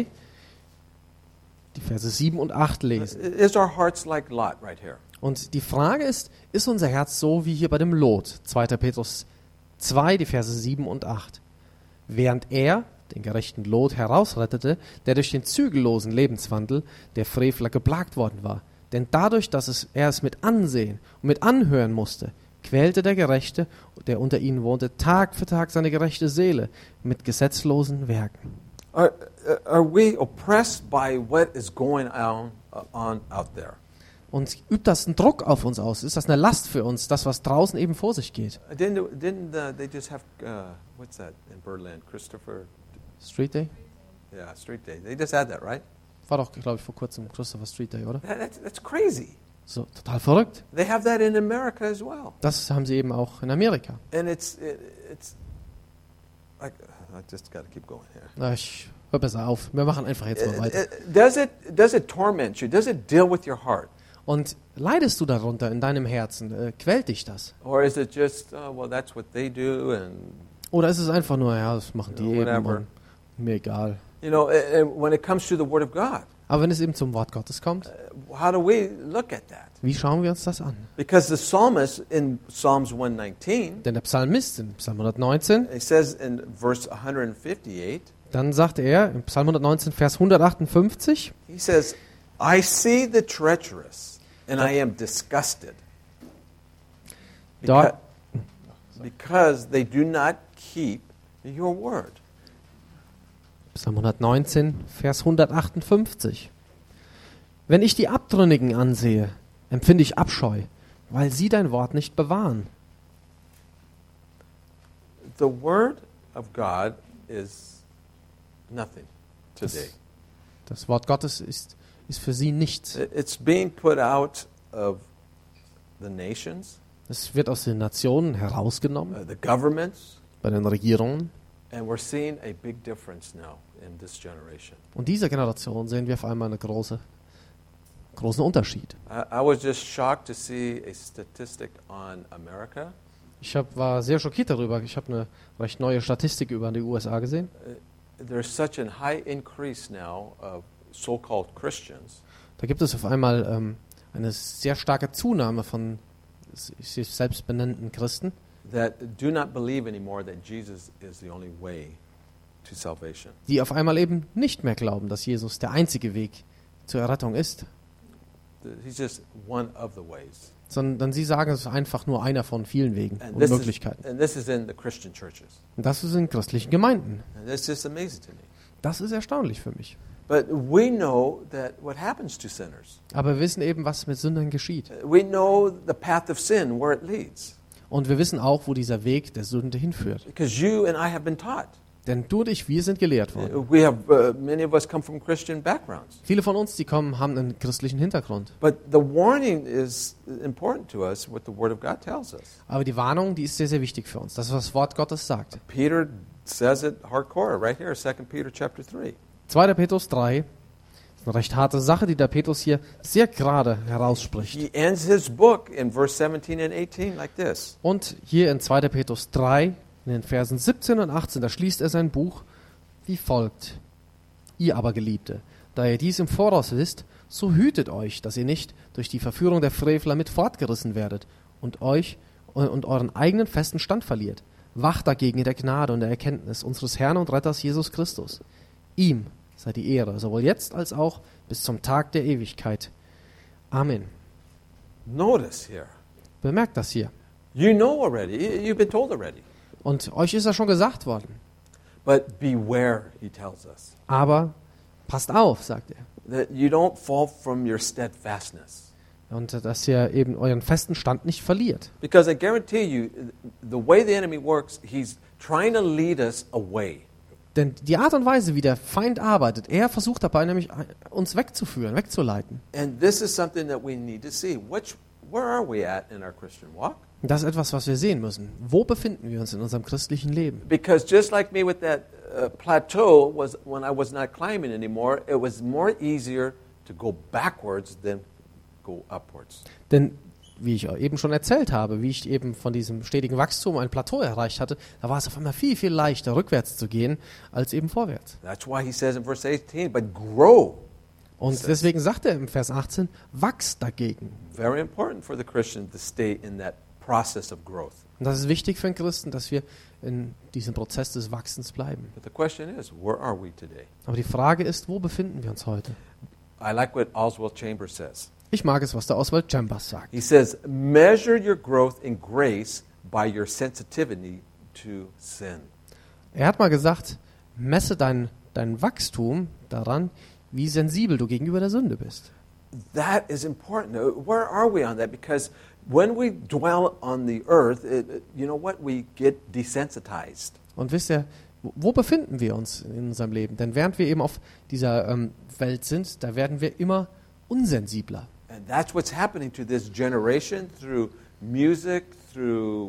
die Verse 7 und 8 lesen. Is our hearts like Lot right here? Und die Frage ist unser Herz so wie hier bei dem Lot? 2. Petrus 2, die Verse 7 und 8. Während er den gerechten Lot herausrettete, der durch den zügellosen Lebenswandel der Frevler geplagt worden war. Denn dadurch, dass er es mit ansehen und mit anhören musste, quälte der Gerechte, der unter ihnen wohnte, Tag für Tag seine gerechte Seele mit gesetzlosen Werken. Are we oppressed by what is going on out there? Und übt das einen Druck auf uns aus? Ist das eine Last für uns, das, was draußen eben vor sich geht? Didn't they just have, what's that in Berlin? Christopher? Street Day? Yeah, Street Day. They just had that, right? War doch, glaube ich, vor kurzem Christopher Street Day, oder? That's crazy. So, total verrückt. They have that in America as well. Das haben sie eben auch in Amerika. And it's like, I just got to keep going here. Na, ich höre besser auf. Wir machen einfach jetzt mal weiter. Does it torment you? Does it deal with your heart? Und leidest du darunter in deinem Herzen? Quält dich das? Or is it just, well, that's what they do and Oder ist es einfach nur, ja, das machen die eben whatever. und mir egal. You know, when it comes to the Word of God, Aber wenn es eben zum Wort Gottes kommt, how do we look at that? wie schauen wir uns das an? Because the psalmist in Psalms 119, Denn der Psalmist in Psalm 119, it says in verse 158, dann sagt er im Psalm 119, Vers 158, he says, I see the treacherous, and I am disgusted, Dort- because they do not keep your word. Psalm 119, Vers 158. Wenn ich die Abtrünnigen ansehe, empfinde ich Abscheu, weil sie dein Wort nicht bewahren. The word of God is nothing today. Das Wort Gottes ist für sie nichts. It's being put out of the nations, Es wird aus den Nationen herausgenommen, the governments, bei den Regierungen. and we're seeing a big difference now in this generation. Und dieser Generation sehen wir auf einmal einen großen Unterschied. I was just shocked to see a statistic on America. Ich war sehr schockiert darüber. Ich habe eine recht neue Statistik über die USA gesehen. There's such a high increase now of so-called Christians Da gibt es auf einmal eine sehr starke Zunahme von sich selbst benannten Christen, that do not believe anymore that Jesus is the only way to salvation. die auf einmal eben nicht mehr glauben, dass Jesus der einzige Weg zur Errettung ist, He's just one of the ways. sondern sie sagen, es ist einfach nur einer von vielen Wegen And und this, Möglichkeiten. and this is in the Christian churches. Und das ist in christlichen Gemeinden. And that's just amazing to me. Das ist erstaunlich für mich. But we know that what happens to sinners. Aber wir wissen eben, was mit Sündern geschieht. We know the path of sin, where it leads. Und wir wissen auch, wo dieser Weg der Sünde hinführt. Because you and I have been taught. Denn du und ich, wir sind gelehrt worden. We have, many of us come from Christian backgrounds. Viele von uns, die haben einen christlichen Hintergrund. But the warning is important to us, what the Word of God tells us. Aber die Warnung, die ist sehr, sehr wichtig für uns. Das ist, was das Wort Gottes sagt. Peter says it hardcore right here, 2 Peter chapter 3. 2. Petrus 3 ist eine recht harte Sache, die der Petrus hier sehr gerade herausspricht. He ends his book in verse 17 and 18 like this. Und hier in 2. Petrus 3, in den Versen 17 und 18, da schließt er sein Buch wie folgt. Ihr aber, Geliebte, da ihr dies im Voraus wisst, so hütet euch, dass ihr nicht durch die Verführung der Frevler mit fortgerissen werdet und euch und euren eigenen festen Stand verliert. Wacht dagegen in der Gnade und der Erkenntnis unseres Herrn und Retters Jesus Christus. Ihm sei die Ehre, sowohl jetzt als auch bis zum Tag der Ewigkeit. Amen. Notice here. Bemerkt das hier. You know already. You've been told already. Und euch ist ja schon gesagt worden. But beware, he tells us, Aber passt auf, sagt er. that you don't fall from your steadfastness. Und dass ihr eben euren festen Stand nicht verliert. Because I guarantee you, the way the enemy works, he's trying to lead us away. Denn die Art und Weise, wie der Feind arbeitet, er versucht dabei nämlich, uns wegzuführen, wegzuleiten. And this is something that we need to see. Where are we at in our Christian walk? Und das ist etwas, was wir sehen müssen. Wo befinden wir uns in unserem christlichen Leben? Because just like me with that plateau, was when I was not climbing anymore, it was more easier to go backwards than go upwards. Denn, wie ich eben schon erzählt habe, wie ich eben von diesem stetigen Wachstum ein Plateau erreicht hatte, da war es auf einmal viel, viel leichter, rückwärts zu gehen, als eben vorwärts. That's why he says in verse 18, but grow. Und deswegen sagt er im Vers 18, wachst dagegen. Very important for the Christian to stay in that process of growth. Und das ist wichtig für einen Christen, dass wir in diesem Prozess des Wachsens bleiben. But the question is, where are we today? Aber die Frage ist, wo befinden wir uns heute? I like what Oswald Chambers says. Ich mag es, was der Oswald Chambers sagt. He says, measure your growth in grace by your sensitivity to sin. Er hat mal gesagt, messe dein Wachstum daran, wie sensibel du gegenüber der Sünde bist. That is important. Where are we on that? Because when we dwell on the earth, you know what? We get desensitized. Und wisst ihr, wo befinden wir uns in unserem Leben? Denn während wir eben auf dieser Welt sind, da werden wir immer unsensibler. And that's what's happening to this generation through music, through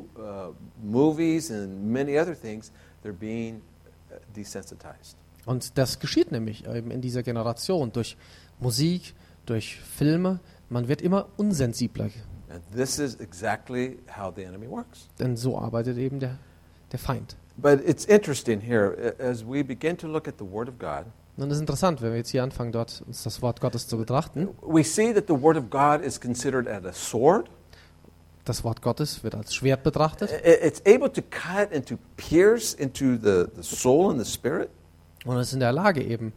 movies, and many other things. They're being desensitized. Und das geschieht nämlich eben in dieser Generation durch Musik, durch Filme. Man wird immer unsensibler. And this is exactly how the enemy works. Denn so arbeitet eben der Feind. But it's interesting here, as we begin to look at the Word of God, Und es ist interessant, wenn wir jetzt hier anfangen, dort uns das Wort Gottes zu betrachten. We see that the Word of God is considered as a sword. Das Wort Gottes wird als Schwert betrachtet. It's able to cut and to pierce into the soul and the spirit. Und es ist in der Lage eben,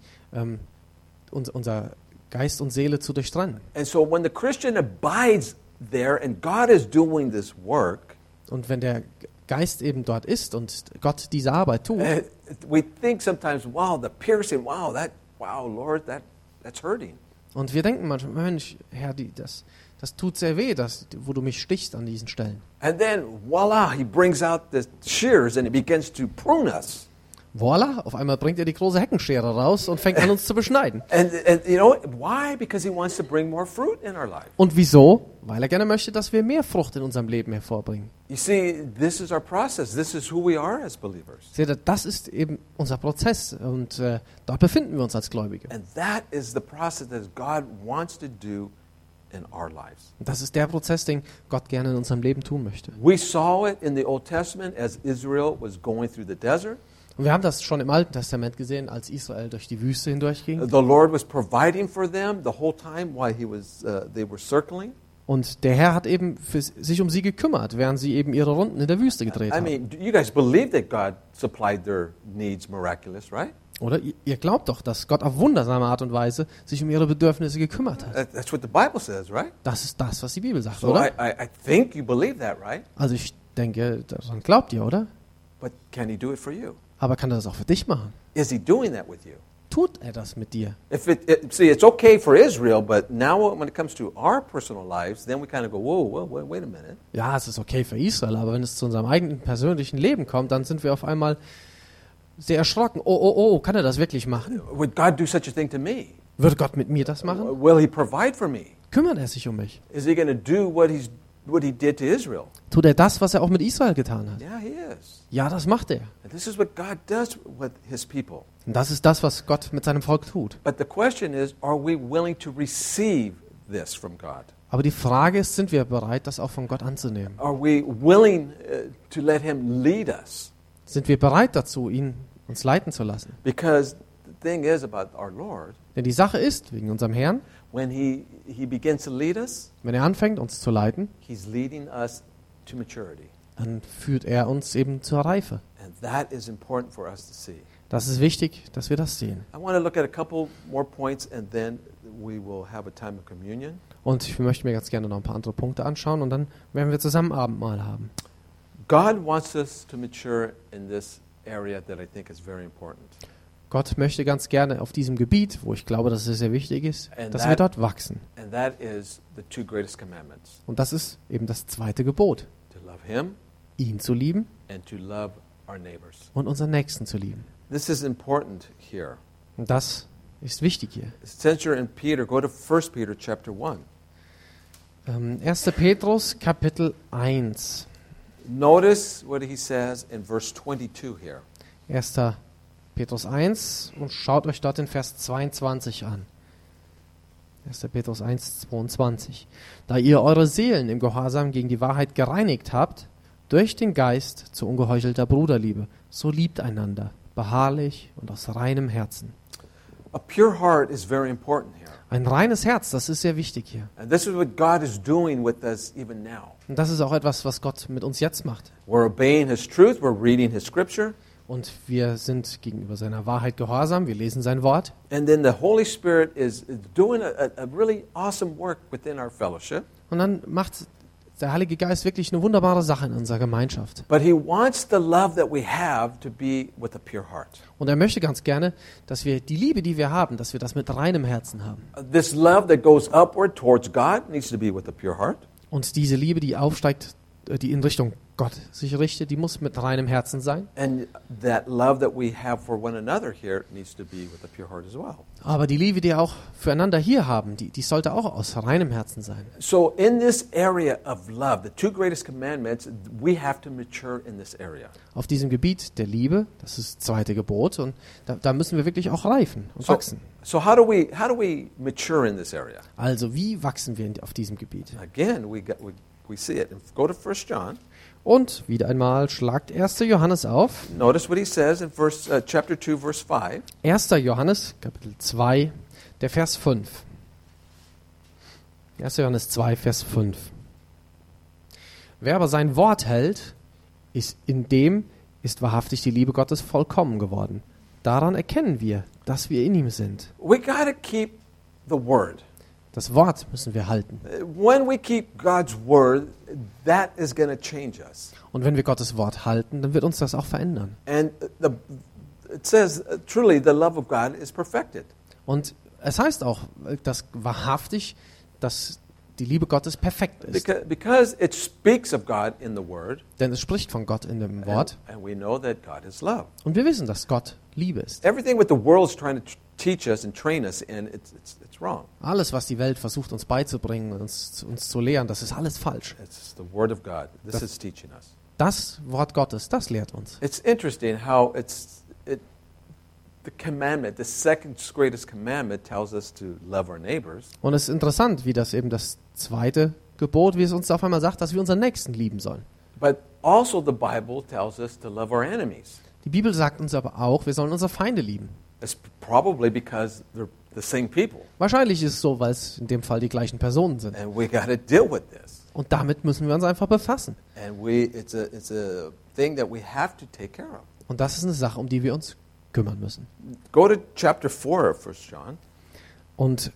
unser Geist und Seele zu durchtrennen. And so when the Christian abides there and God is doing this work, Und wenn der Geist eben dort ist und Gott diese Arbeit tut, we think sometimes, wow, the piercing, wow, Lord, that's hurting. und wir denken manchmal, Mensch, Herr, das tut sehr weh, wo du mich stichst an diesen Stellen. And then, voila, he brings out the shears and he begins to prune us. Voila, auf einmal bringt er die große Heckenschere raus und fängt an, uns zu beschneiden. And you know, why? Because he wants to bring more fruit in our life. Und wieso? Weil er gerne möchte, dass wir mehr Frucht in unserem Leben hervorbringen. You see, this is our process. This is who we are as believers. Seht ihr, das ist eben unser Prozess und dort befinden wir uns als Gläubige. And that is the process that God wants to do in our lives. Und das ist der Prozess, den Gott gerne in unserem Leben tun möchte. We saw it in the Old Testament as Israel was going through the desert. Und wir haben das schon im Alten Testament gesehen, als Israel durch die Wüste hindurchging. The Lord was providing for them the whole time while they were circling. Und der Herr hat eben sich um sie gekümmert, während sie eben ihre Runden in der Wüste gedreht I haben. mean, you guys believe that God supplied their needs miraculous, right? Oder ihr glaubt doch, dass Gott auf wundersame Art und Weise sich um ihre Bedürfnisse gekümmert hat. That's what the Bible says, right? Das ist das, was die Bibel sagt, So oder? I think you believe that, right? Also ich denke, daran glaubt ihr, oder? But can he do it for you? Aber kann er das auch für dich machen? Is he doing that with you? Tut er das mit dir? See, it's okay for Israel, but now when it comes to our personal lives, then we kind of go, whoa, wait a minute. Ja, es ist okay für Israel, aber wenn es zu unserem eigenen persönlichen Leben kommt, dann sind wir auf einmal sehr erschrocken. Oh, kann er das wirklich machen? Would God do such a thing to me? Wird Gott mit mir das machen? Will he provide for me? Kümmert er sich um mich? Is he going to do what he did to Israel? Tut er das, was er auch mit Israel getan hat? Yeah, he is. Ja, das macht er. And this is what God does with his people. Und das ist das, was Gott mit seinem Volk tut. But the question is, are we willing to receive this from God? Aber die Frage ist, sind wir bereit, das auch von Gott anzunehmen? Are we willing to let him lead us? Sind wir bereit dazu, ihn uns leiten zu lassen? Because the thing is about our Lord, Denn die Sache ist, wegen unserem Herrn, when he begins to lead us, wenn er anfängt, uns zu leiten, he's leading us to maturity. dann führt er uns eben zur Reife. And that is important for us to see. Das ist wichtig, dass wir das sehen. I want to look at a couple more points and then we will have a time of communion. Und ich möchte mir ganz gerne noch ein paar andere Punkte anschauen und dann werden wir zusammen Abendmahl haben. God wants us to mature in this area that I think is very important. Gott möchte ganz gerne auf diesem Gebiet, wo ich glaube, dass es sehr wichtig ist, And dass wir dort wachsen. And that is the two greatest commandments, Und das ist eben das zweite Gebot, to love him ihn zu lieben and to love our neighbors. und unseren Nächsten zu lieben. This is important here. Und das ist wichtig hier. Since you're in Peter, go to 1 Peter chapter 1. 1. Petrus, Kapitel 1. Notice what he says in verse 22 here. 1. Petrus 1 und schaut euch dort den Vers 22 an. 1. Petrus 1, 22. Da ihr eure Seelen im Gehorsam gegen die Wahrheit gereinigt habt, durch den Geist zu ungeheuchelter Bruderliebe, so liebt einander, beharrlich und aus reinem Herzen. A pure heart is very important here. Ein reines Herz, das ist sehr wichtig hier. And this is what God is doing with us even now. Und das ist auch etwas, was Gott mit uns jetzt macht. We're obeying his truth, we're reading his scripture, Und wir sind gegenüber seiner Wahrheit gehorsam, wir lesen sein Wort. and then the Holy Spirit is doing a really awesome work within our fellowship. Und dann macht der Heilige Geist wirklich eine wunderbare Sache in unserer Gemeinschaft. But he wants the love that we have to be with a pure heart. Und er möchte ganz gerne, dass wir die Liebe, die wir haben, dass wir das mit reinem Herzen haben. This love that goes upward towards God needs to be with a pure heart. Und diese Liebe, die aufsteigt, die in Richtung Gott sich richtet, die muss mit reinem Herzen sein. And that love that we have for one another here needs to be with a pure heart as well. Aber die Liebe, die wir auch füreinander hier haben, die sollte auch aus reinem Herzen sein. So in this area of love, the two greatest commandments, we have to mature in this area. Auf diesem Gebiet der Liebe, das ist das zweite Gebot, und da müssen wir wirklich auch reifen und wachsen. So how do we mature in this area? Also wie wachsen wir auf diesem Gebiet? Again, we see it. Go to 1 John. Und wieder einmal schlagt 1. Johannes auf. Notice what he says in chapter 2, verse 5. 1. Johannes, Kapitel 2, der Vers 5. 1. Johannes 2, Vers 5. Wer aber sein Wort hält, in dem ist wahrhaftig die Liebe Gottes vollkommen geworden. Daran erkennen wir, dass wir in ihm sind. We got to keep the word. Das Wort müssen wir halten. When we keep God's word, that is going to change us. Und wenn wir Gottes Wort halten, dann wird uns das auch verändern. And it says, truly, the love of God is perfected. Und es heißt auch, dass wahrhaftig, dass die Liebe Gottes perfekt ist. Because it speaks of God in the word. Denn es spricht von Gott in dem Wort. And we know that God is love. Und wir wissen, dass Gott Liebe ist. Everything what the world's trying to teach us and train us in, it's wrong. Alles, was die Welt versucht, uns beizubringen, uns zu lehren, das ist alles falsch. It's the word of God. This is teaching us. Das Wort Gottes, das lehrt uns. It's interesting how the commandment, the second greatest commandment, tells us to love our neighbors. Und es ist interessant, wie das eben das zweite Gebot, wie es uns auf einmal sagt, dass wir unseren Nächsten lieben sollen. But also the Bible tells us to love our enemies. Die Bibel sagt uns aber auch, wir sollen unsere Feinde lieben. It's probably because they're the same people. Wahrscheinlich ist es so, weil es in dem Fall die gleichen Personen sind. And we got to deal with this. Und damit müssen wir uns einfach befassen. And it's a thing that we have to take care of. Und das ist eine Sache, um die wir uns kümmern müssen. Go to chapter 4 of 1 John. Und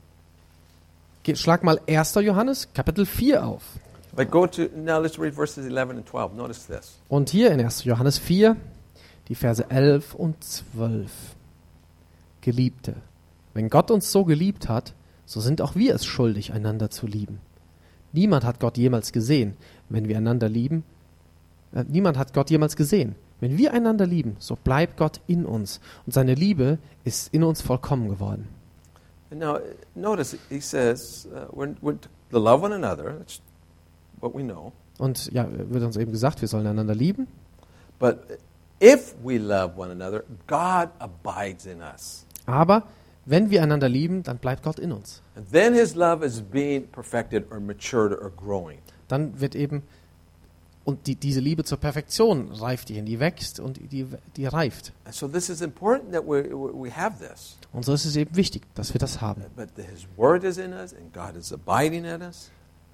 schlag mal 1. Johannes, Kapitel 4 auf. But now let's read verses 11 and 12. Notice this. Und hier in 1. Johannes 4, die Verse 11 und 12. Geliebte, wenn Gott uns so geliebt hat, so sind auch wir es schuldig, einander zu lieben. Niemand hat Gott jemals gesehen, wenn wir einander lieben. Niemand hat Gott jemals gesehen. Wenn wir einander lieben, so bleibt Gott in uns und seine Liebe ist in uns vollkommen geworden. And now, notice he says, we're to love one another. That's what we know. Und ja, wird uns eben gesagt, wir sollen einander lieben. But if we love one another, God abides in us. Aber wenn wir einander lieben, dann bleibt Gott in uns. And then his love is being perfected or matured or growing. Dann wird eben diese Liebe zur Perfektion reift die wächst und die reift. And so this is important that we have this. Und so ist es eben wichtig, dass wir das haben. But his word is in us and God is abiding in us.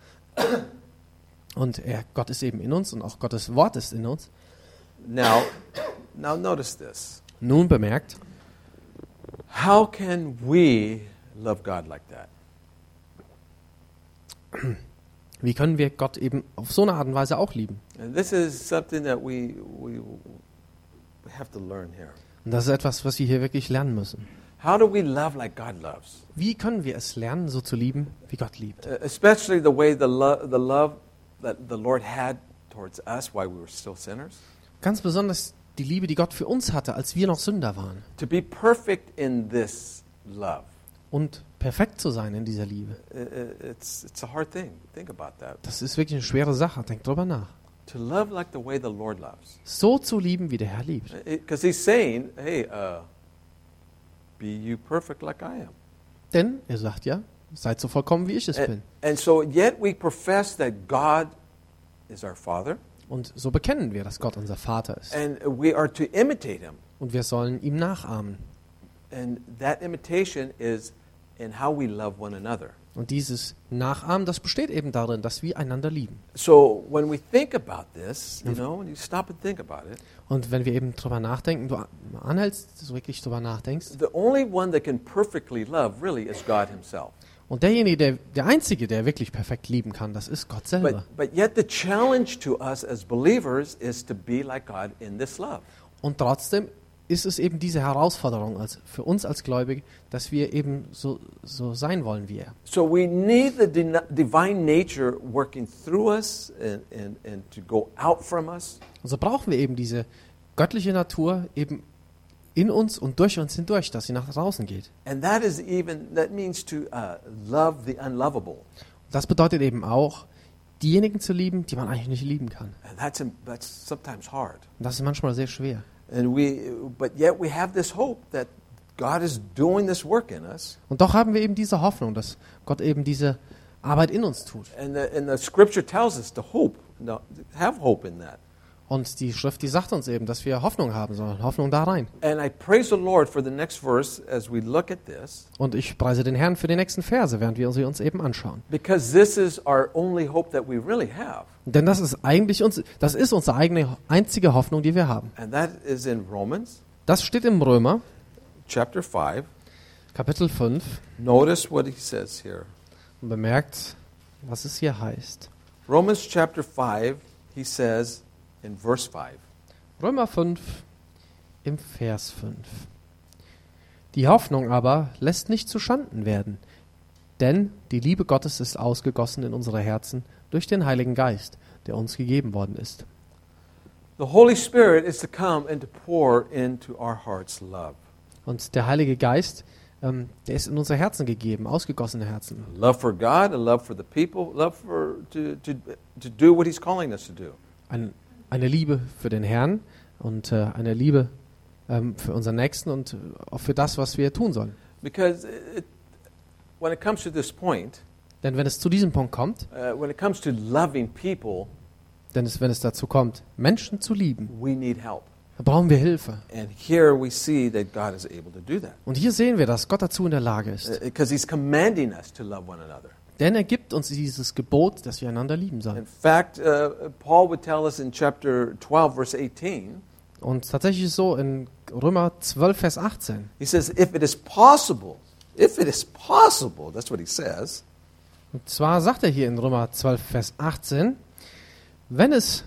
Und Gott ist eben in uns und auch Gottes Wort ist in uns. Now notice this. Nun bemerkt, how can we love God like that? wie können wir Gott eben auf so eine Art und Weise auch lieben? And this is something that we have to learn here. Und das ist etwas, was wir hier wirklich lernen müssen. How do we love like God loves? Wie können wir es lernen, so zu lieben, wie Gott liebt? Especially the way the love that the Lord had towards us while we were still sinners. Ganz besonders die Liebe, die Gott für uns hatte, als wir noch Sünder waren. To be perfect in this love. Und perfekt zu sein in dieser Liebe. It's a hard thing. Think about that. Das ist wirklich eine schwere Sache. Denkt drüber nach. To love like the way the Lord loves. So zu lieben, wie der Herr liebt. Because he's saying, hey, be you perfect like I am. Denn er sagt ja, seid so vollkommen, wie ich es bin. And so yet we profess that God is our Father. Und so bekennen wir, dass Gott unser Vater ist. And we are to imitate him. Und wir sollen ihm nachahmen. And that imitation is in how we love one another. Und dieses Nachahmen, das besteht eben darin, dass wir einander lieben. So when we think about this, when you stop and think about it, Und wenn wir eben drüber nachdenken, du anhältst, so wirklich drüber nachdenkst, the only one that can perfectly love really is God himself. und derjenige, der Einzige, der wirklich perfekt lieben kann, das ist Gott selber. But yet the challenge to us as believers is to be like God in this love. Und trotzdem ist es eben diese Herausforderung für uns als Gläubige, dass wir eben so sein wollen wie er. So we need the divine nature working through us and to go out from us. Und so brauchen wir eben diese göttliche Natur eben in uns und durch uns hindurch, dass sie nach draußen geht. And that means to love the unlovable. Das bedeutet eben auch, diejenigen zu lieben, die man eigentlich nicht lieben kann. And that's sometimes hard. Und das ist manchmal sehr schwer. But yet we have this hope that God is doing this work in us. Und doch haben wir eben diese Hoffnung, dass Gott eben diese Arbeit in uns tut. And the scripture tells us to hope have hope in that. Und die Schrift, die sagt uns eben, dass wir Hoffnung haben sollen, Hoffnung da rein. And I praise the Lord for the next verse as we look at this, Und ich preise den Herrn für die nächsten Verse, während wir sie uns eben anschauen. because this is our only hope that we really have. Denn das ist eigentlich unsere eigene einzige Hoffnung, die wir haben. And that is in Romans Das steht im Römer, chapter 5. Kapitel 5. Notice what he says here. Und bemerkt, was es hier heißt. Romans chapter 5, he says in verse 5. Römer 5 im Vers 5. Die Hoffnung aber lässt nicht zuschanden werden, denn die Liebe Gottes ist ausgegossen in unsere Herzen durch den Heiligen Geist, der uns gegeben worden ist. The Holy Spirit is to come and to pour into our hearts love. Und der Heilige Geist, der ist in unsere Herzen gegeben, ausgegossene Herzen. Love for God, a love for the people, love for to do what he's calling us to do. Eine Liebe für den Herrn und eine Liebe für unseren Nächsten und auch für das, was wir tun sollen. Because when it comes to this point, Denn wenn es zu diesem Punkt kommt, when it comes to loving people, wenn es dazu kommt, Menschen zu lieben, we need help. da brauchen wir Hilfe. And here we see that God is able to do that. Und hier sehen wir, dass Gott dazu in der Lage ist. Because he's commanding us to love one another. Denn er gibt uns dieses Gebot, dass wir einander lieben In sollen. fact, Paul would tell us in chapter 12, verse 18, Und tatsächlich ist es so in Römer 12, Vers 18. he says, if it is possible, that's what he says, Und zwar sagt er hier in Römer 12, Vers 18, wenn es,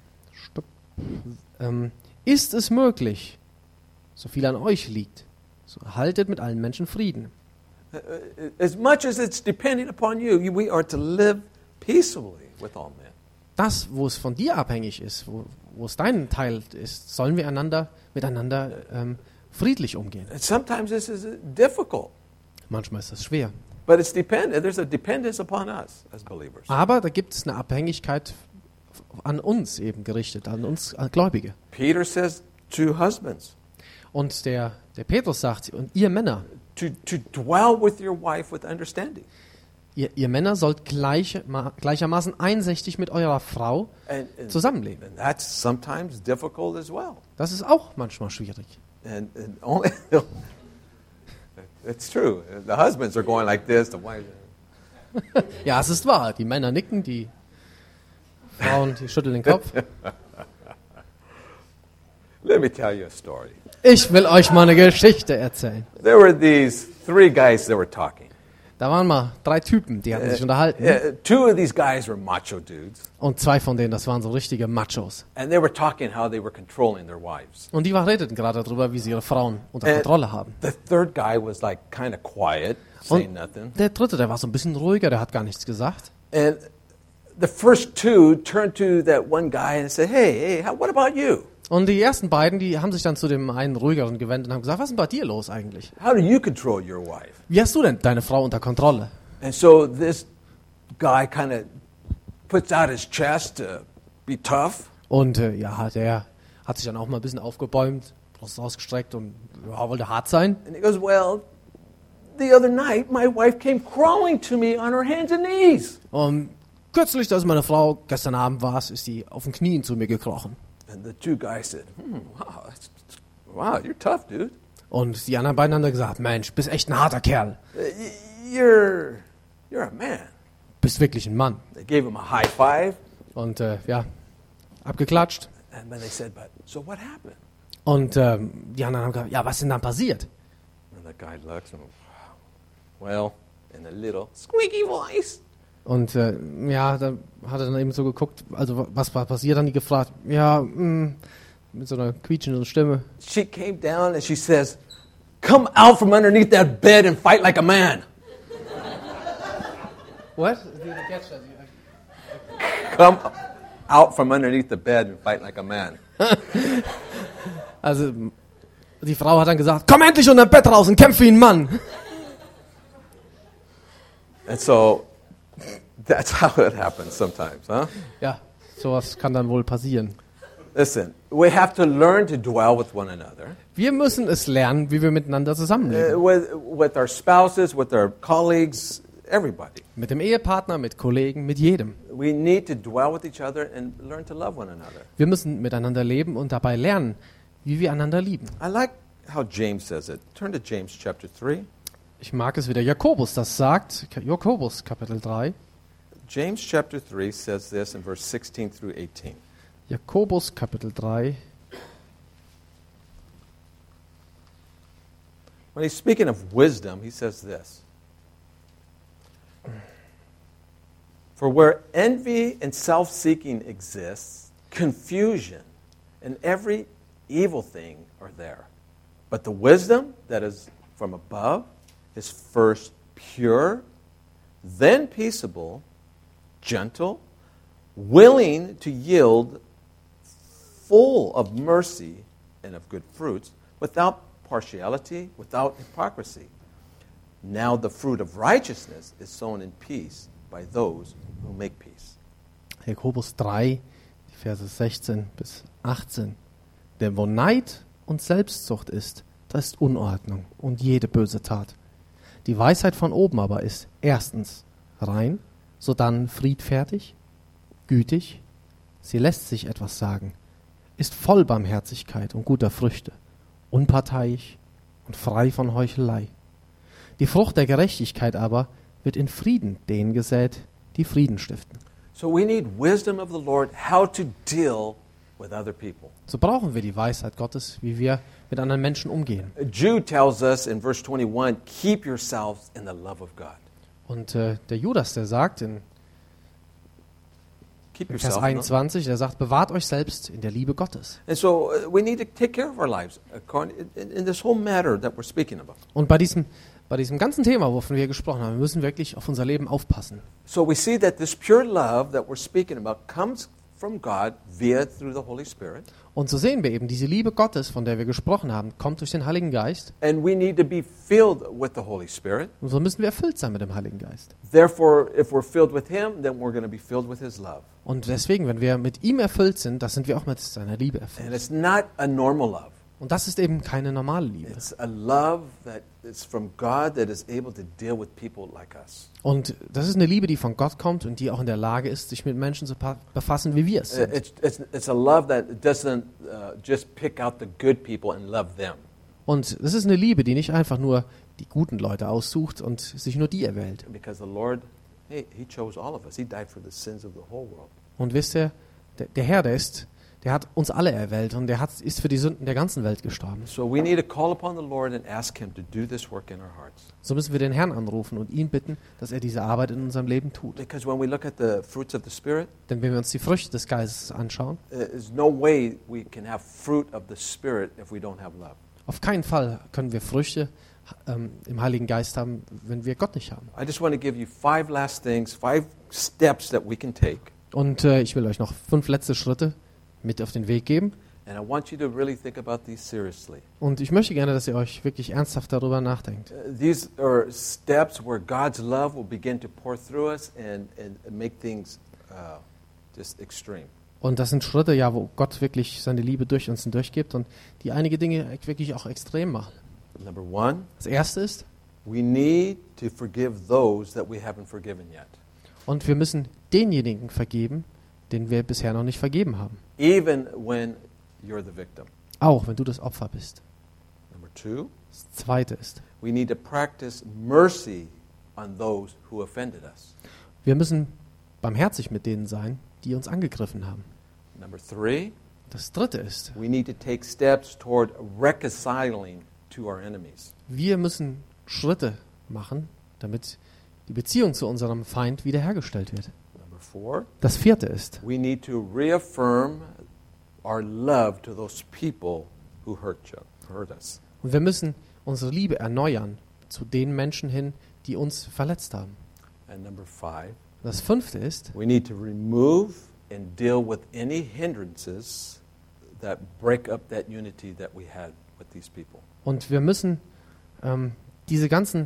ist es möglich, so viel an euch liegt, so haltet mit allen Menschen Frieden. as much as it's depending upon you, we are to live peaceably with all men. Das, wo es von dir abhängig ist, wo es dein Teil ist, sollen wir miteinander friedlich umgehen. And sometimes this is difficult, Manchmal ist das schwer. but there's a dependence upon us as believers. Aber da gibt es eine Abhängigkeit an uns eben gerichtet, an uns Gläubige. Peter says to husbands, Und der Petrus sagt, und ihr Männer, to dwell with your wife with understanding. ihr Männer sollt gleichermaßen einsichtig mit eurer Frau And zusammenleben. that's sometimes difficult as well. Das ist auch manchmal schwierig. And only it's true. The husbands are going like this, the wife. Ja, es ist wahr. Die Männer nicken, die Frauen, die schütteln den Kopf. Let me tell you a story. Ich will euch mal eine Geschichte erzählen. There were these three guys that were talking. Da waren mal 3 Typen, die hatten sich unterhalten. Two of these guys were macho dudes, Und 2 von denen, das waren so richtige Machos. and they were talking how they were controlling their wives. Und die redeten gerade darüber, wie sie ihre Frauen unter Kontrolle haben. The third guy was like kind of quiet, saying nothing. Der dritte, der war so ein bisschen ruhiger, der hat gar nichts gesagt. And the first two turned to that one guy and said, "Hey, what about you? Und die ersten beiden, die haben sich dann zu dem einen ruhigeren gewendet und haben gesagt, was ist denn bei dir los eigentlich? How do you control your wife?" Wie hast du denn deine Frau unter Kontrolle? And so this guy kind of puts out his chest to be tough. Und ja, der hat sich dann auch mal ein bisschen aufgebäumt, Brust ausgestreckt und ja, wollte hart sein. And he goes, "Well, the other night my wife came crawling to me on her hands and knees." Und kürzlich, da ist meine Frau, gestern Abend war es, ist die auf den Knien zu mir gekrochen. And the two guys said, wow, you're tough, dude. Und die anderen beiden haben dann gesagt, Mensch, bist echt ein harter Kerl. You're a man." Bist wirklich ein Mann. They gave him a high five. Und ja, abgeklatscht. And then they said, "But so what happened?" Und die anderen haben gesagt, ja, was ist denn dann passiert? And the guy looks and, well, in a little squeaky voice, Und ja, dann hat er dann eben so geguckt, also was war passiert, dann die gefragt, ja, mit so einer quietschenden Stimme. she came down and she says, "Come out from underneath that bed and fight like a man." What? Come out from underneath the bed and fight like a man. Also die Frau hat dann gesagt, komm endlich unter dem Bett raus und kämpf wie ein Mann. And so that's how it happens sometimes, huh? Ja, sowas kann dann wohl passieren. Listen, we have to learn to dwell with one another, Wir müssen es lernen, wie wir miteinander zusammenleben. with our spouses, with our colleagues, everybody. Mit dem Ehepartner, mit Kollegen, mit jedem. We need to dwell with each other and learn to love one another. Wir müssen miteinander leben und dabei lernen, wie wir einander lieben. I like how James says it. Turn to James chapter 3. Ich mag es, wie der Jakobus das sagt. Jakobus, Kapitel 3. James chapter 3 says this in verse 16 through 18. Jakobus, Kapitel 3. When he's speaking of wisdom, he says this. For where envy and self-seeking exists, confusion and every evil thing are there. But the wisdom that is from above is first pure, then peaceable, gentle, willing to yield, full of mercy and of good fruits, without partiality, without hypocrisy. Now the fruit of righteousness is sown in peace by those who make peace. Jakobus 3, die Verse 16 bis 18. Denn wo Neid und Selbstsucht ist, da ist Unordnung und jede böse Tat. Die Weisheit von oben aber ist erstens rein, sodann friedfertig, gütig, sie lässt sich etwas sagen, ist voll Barmherzigkeit und guter Früchte, unparteiisch und frei von Heuchelei. Die Frucht der Gerechtigkeit aber wird in Frieden denen gesät, die Frieden stiften. So we need wisdom of the Lord how to deal with other people. So brauchen wir die Weisheit Gottes, wie wir mit anderen Menschen umgehen. Jude tells us in verse 21, keep yourselves in the love of God. Und der Judas, der sagt in Keep Vers yourself. 21, der sagt, bewahrt euch selbst in der Liebe Gottes. And so we need to take care of our lives in this whole matter that we're speaking about. Und bei diesem ganzen Thema, wovon wir gesprochen haben, wir müssen wirklich auf unser Leben aufpassen. So we see that this pure love that we're speaking about comes from God through the Holy Spirit. Und so sehen wir eben, diese Liebe Gottes, von der wir gesprochen haben, kommt durch den Heiligen Geist. And we need to be filled with the Holy Spirit. Und so müssen wir erfüllt sein mit dem Heiligen Geist. Therefore, if we're filled with Him, then we're going to be filled with His love. Und deswegen, wenn wir mit ihm erfüllt sind, das sind wir auch mit seiner Liebe And erfüllt. it's not a normal love. Und das ist eben keine normale Liebe. It's a love that is from God that is able to deal with people like us. Und das ist eine Liebe, die von Gott kommt und die auch in der Lage ist, sich mit Menschen zu befassen, wie wir es sind. It's a love that doesn't just pick out the good people and love them. Und das ist eine Liebe, die nicht einfach nur die guten Leute aussucht und sich nur die erwählt. Because the Lord, He chose all of us. He died for the sins of the whole world. Und wisst ihr, der Herr, der hat uns alle erwählt und ist für die Sünden der ganzen Welt gestorben. So we need to call upon the Lord and ask Him to do this work in our hearts. So müssen wir den Herrn anrufen und ihn bitten, dass er diese Arbeit in unserem Leben tut. Because when we look at the fruits of the Spirit, Denn wenn wir uns die Früchte des Geistes anschauen, there's no way we can have fruit of the Spirit if we don't have love. auf keinen Fall können wir Früchte im Heiligen Geist haben, wenn wir Gott nicht haben. I just want to give you 5 last things, 5 steps that we can take. Und ich will euch noch 5 letzte Schritte mit auf den Weg geben. And I want you to really think about these seriously. Und ich möchte gerne, dass ihr euch wirklich ernsthaft darüber nachdenkt. These are steps where God's love will begin to pour through us and make things just extreme. Und das sind Schritte, ja, wo Gott wirklich seine Liebe durch uns hindurchgibt und die einige Dinge wirklich auch extrem machen. Number 1, Das erste ist, we need to forgive those that we haven't forgiven yet. und wir müssen denjenigen vergeben, den wir bisher noch nicht vergeben haben. Even when you're the victim. Auch wenn du das Opfer bist. Number 2, Das zweite ist, we need to practice mercy on those who offended us. wir müssen barmherzig mit denen sein, die uns angegriffen haben. Number 3, Das dritte ist, we need to take steps toward reconciling to our enemies. wir müssen Schritte machen, damit die Beziehung zu unserem Feind wiederhergestellt wird. Number 4, Das vierte ist, we need to reaffirm our love to those people who hurt us. und wir müssen unsere Liebe erneuern zu den Menschen hin, die uns verletzt haben. And number 5, Das fünfte ist, we need to remove and deal with any hindrances that break up that unity that we had with these people. und wir müssen diese ganzen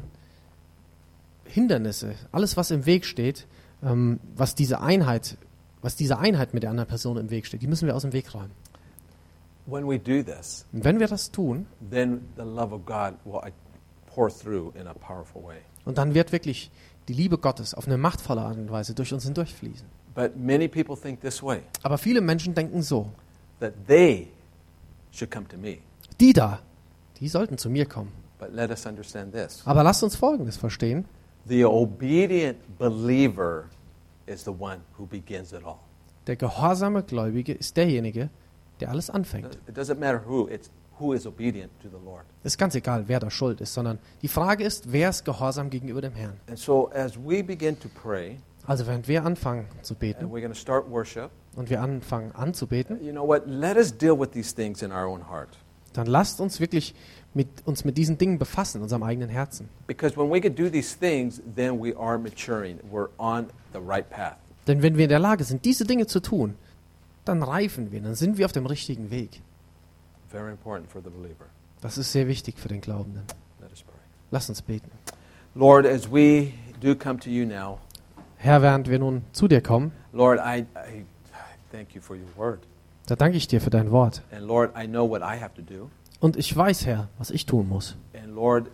Hindernisse, alles was im Weg steht, was dieser Einheit mit der anderen Person im Weg steht, die müssen wir aus dem Weg räumen. When we do this, Und wenn wir das tun, then the love of God will pour through in a powerful way. Und dann wird wirklich die Liebe Gottes auf eine machtvolle Art und Weise durch uns hindurchfließen. But many people think this way, Aber viele Menschen denken so, that they should come to me. die da, die sollten zu mir kommen. But let us understand this. Aber lasst uns Folgendes verstehen. The obedient believer is the one who begins it all. Der gehorsame Gläubige ist derjenige, der alles anfängt. It doesn't matter who is obedient to the Lord. Es ist ganz egal, wer da schuld ist, sondern die Frage ist, wer ist gehorsam gegenüber dem Herrn? And so as we begin to pray, Also während wir anfangen zu and beten we're going to start worship, und wir anfangen anzubeten, you know what? Let us deal with these things in our own heart. dann lasst uns wirklich uns mit diesen Dingen befassen, in unserem eigenen Herzen. Because when we can do these things, then we are maturing. We're on the right path. Denn wenn wir in der Lage sind, diese Dinge zu tun, dann reifen wir, dann sind wir auf dem richtigen Weg. Very important for the believer. Das ist sehr wichtig für den Glaubenden. Let us pray. Lasst uns beten. Lord, as we do come to you now, Herr, während wir nun zu dir kommen, Lord, I thank you for your word. da danke ich dir für dein Wort. And Lord, I know what I have to do. Und ich weiß, Herr, was ich tun muss. And Lord,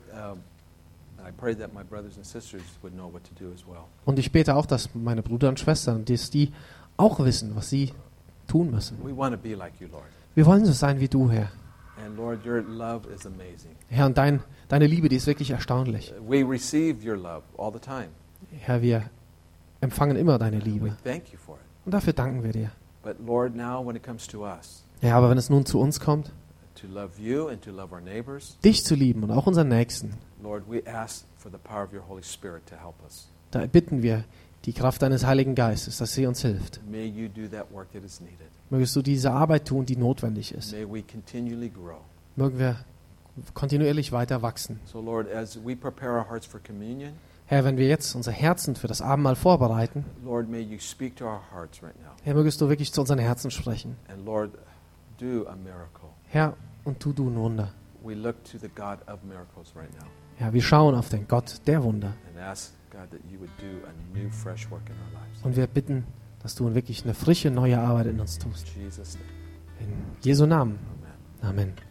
I pray that my brothers and sisters would know what to do as well. Und ich bete auch, dass meine Brüder und Schwestern, dass die auch wissen, was sie tun müssen. We want to be like you, Lord. Wir wollen so sein wie du, Herr. And Lord, your love is amazing. Herr, und deine Liebe, die ist wirklich erstaunlich. We receive your love all the time. Herr, wir empfangen immer deine We Liebe. thank you for it. Und dafür danken wir dir. But Lord, now when it comes to us, Ja, aber wenn es nun zu uns kommt, to love you and to love our neighbors, dich zu lieben und auch unseren Nächsten, Lord, we ask for the power of your Holy Spirit to help us. da bitten wir die Kraft deines Heiligen Geistes, dass sie uns hilft. May you do that work that is needed. Mögest du diese Arbeit tun, die notwendig ist. May we continually grow. Mögen wir kontinuierlich weiter wachsen. So Lord, as we prepare our hearts for communion, Herr, wenn wir jetzt unser Herzen für das Abendmahl vorbereiten, Lord, may you speak to our hearts right now. Herr, mögest du wirklich zu unseren Herzen sprechen. And Lord, do a miracle. Herr, und tu du ein Wunder. We look to the God of miracles right now Ja, wir schauen auf den Gott der Wunder. and ask, God, that you would do a new, fresh work in our lives. Und wir bitten, dass du wirklich eine frische, neue Arbeit in uns tust. In Jesus' name, In Jesu Namen. amen. Amen.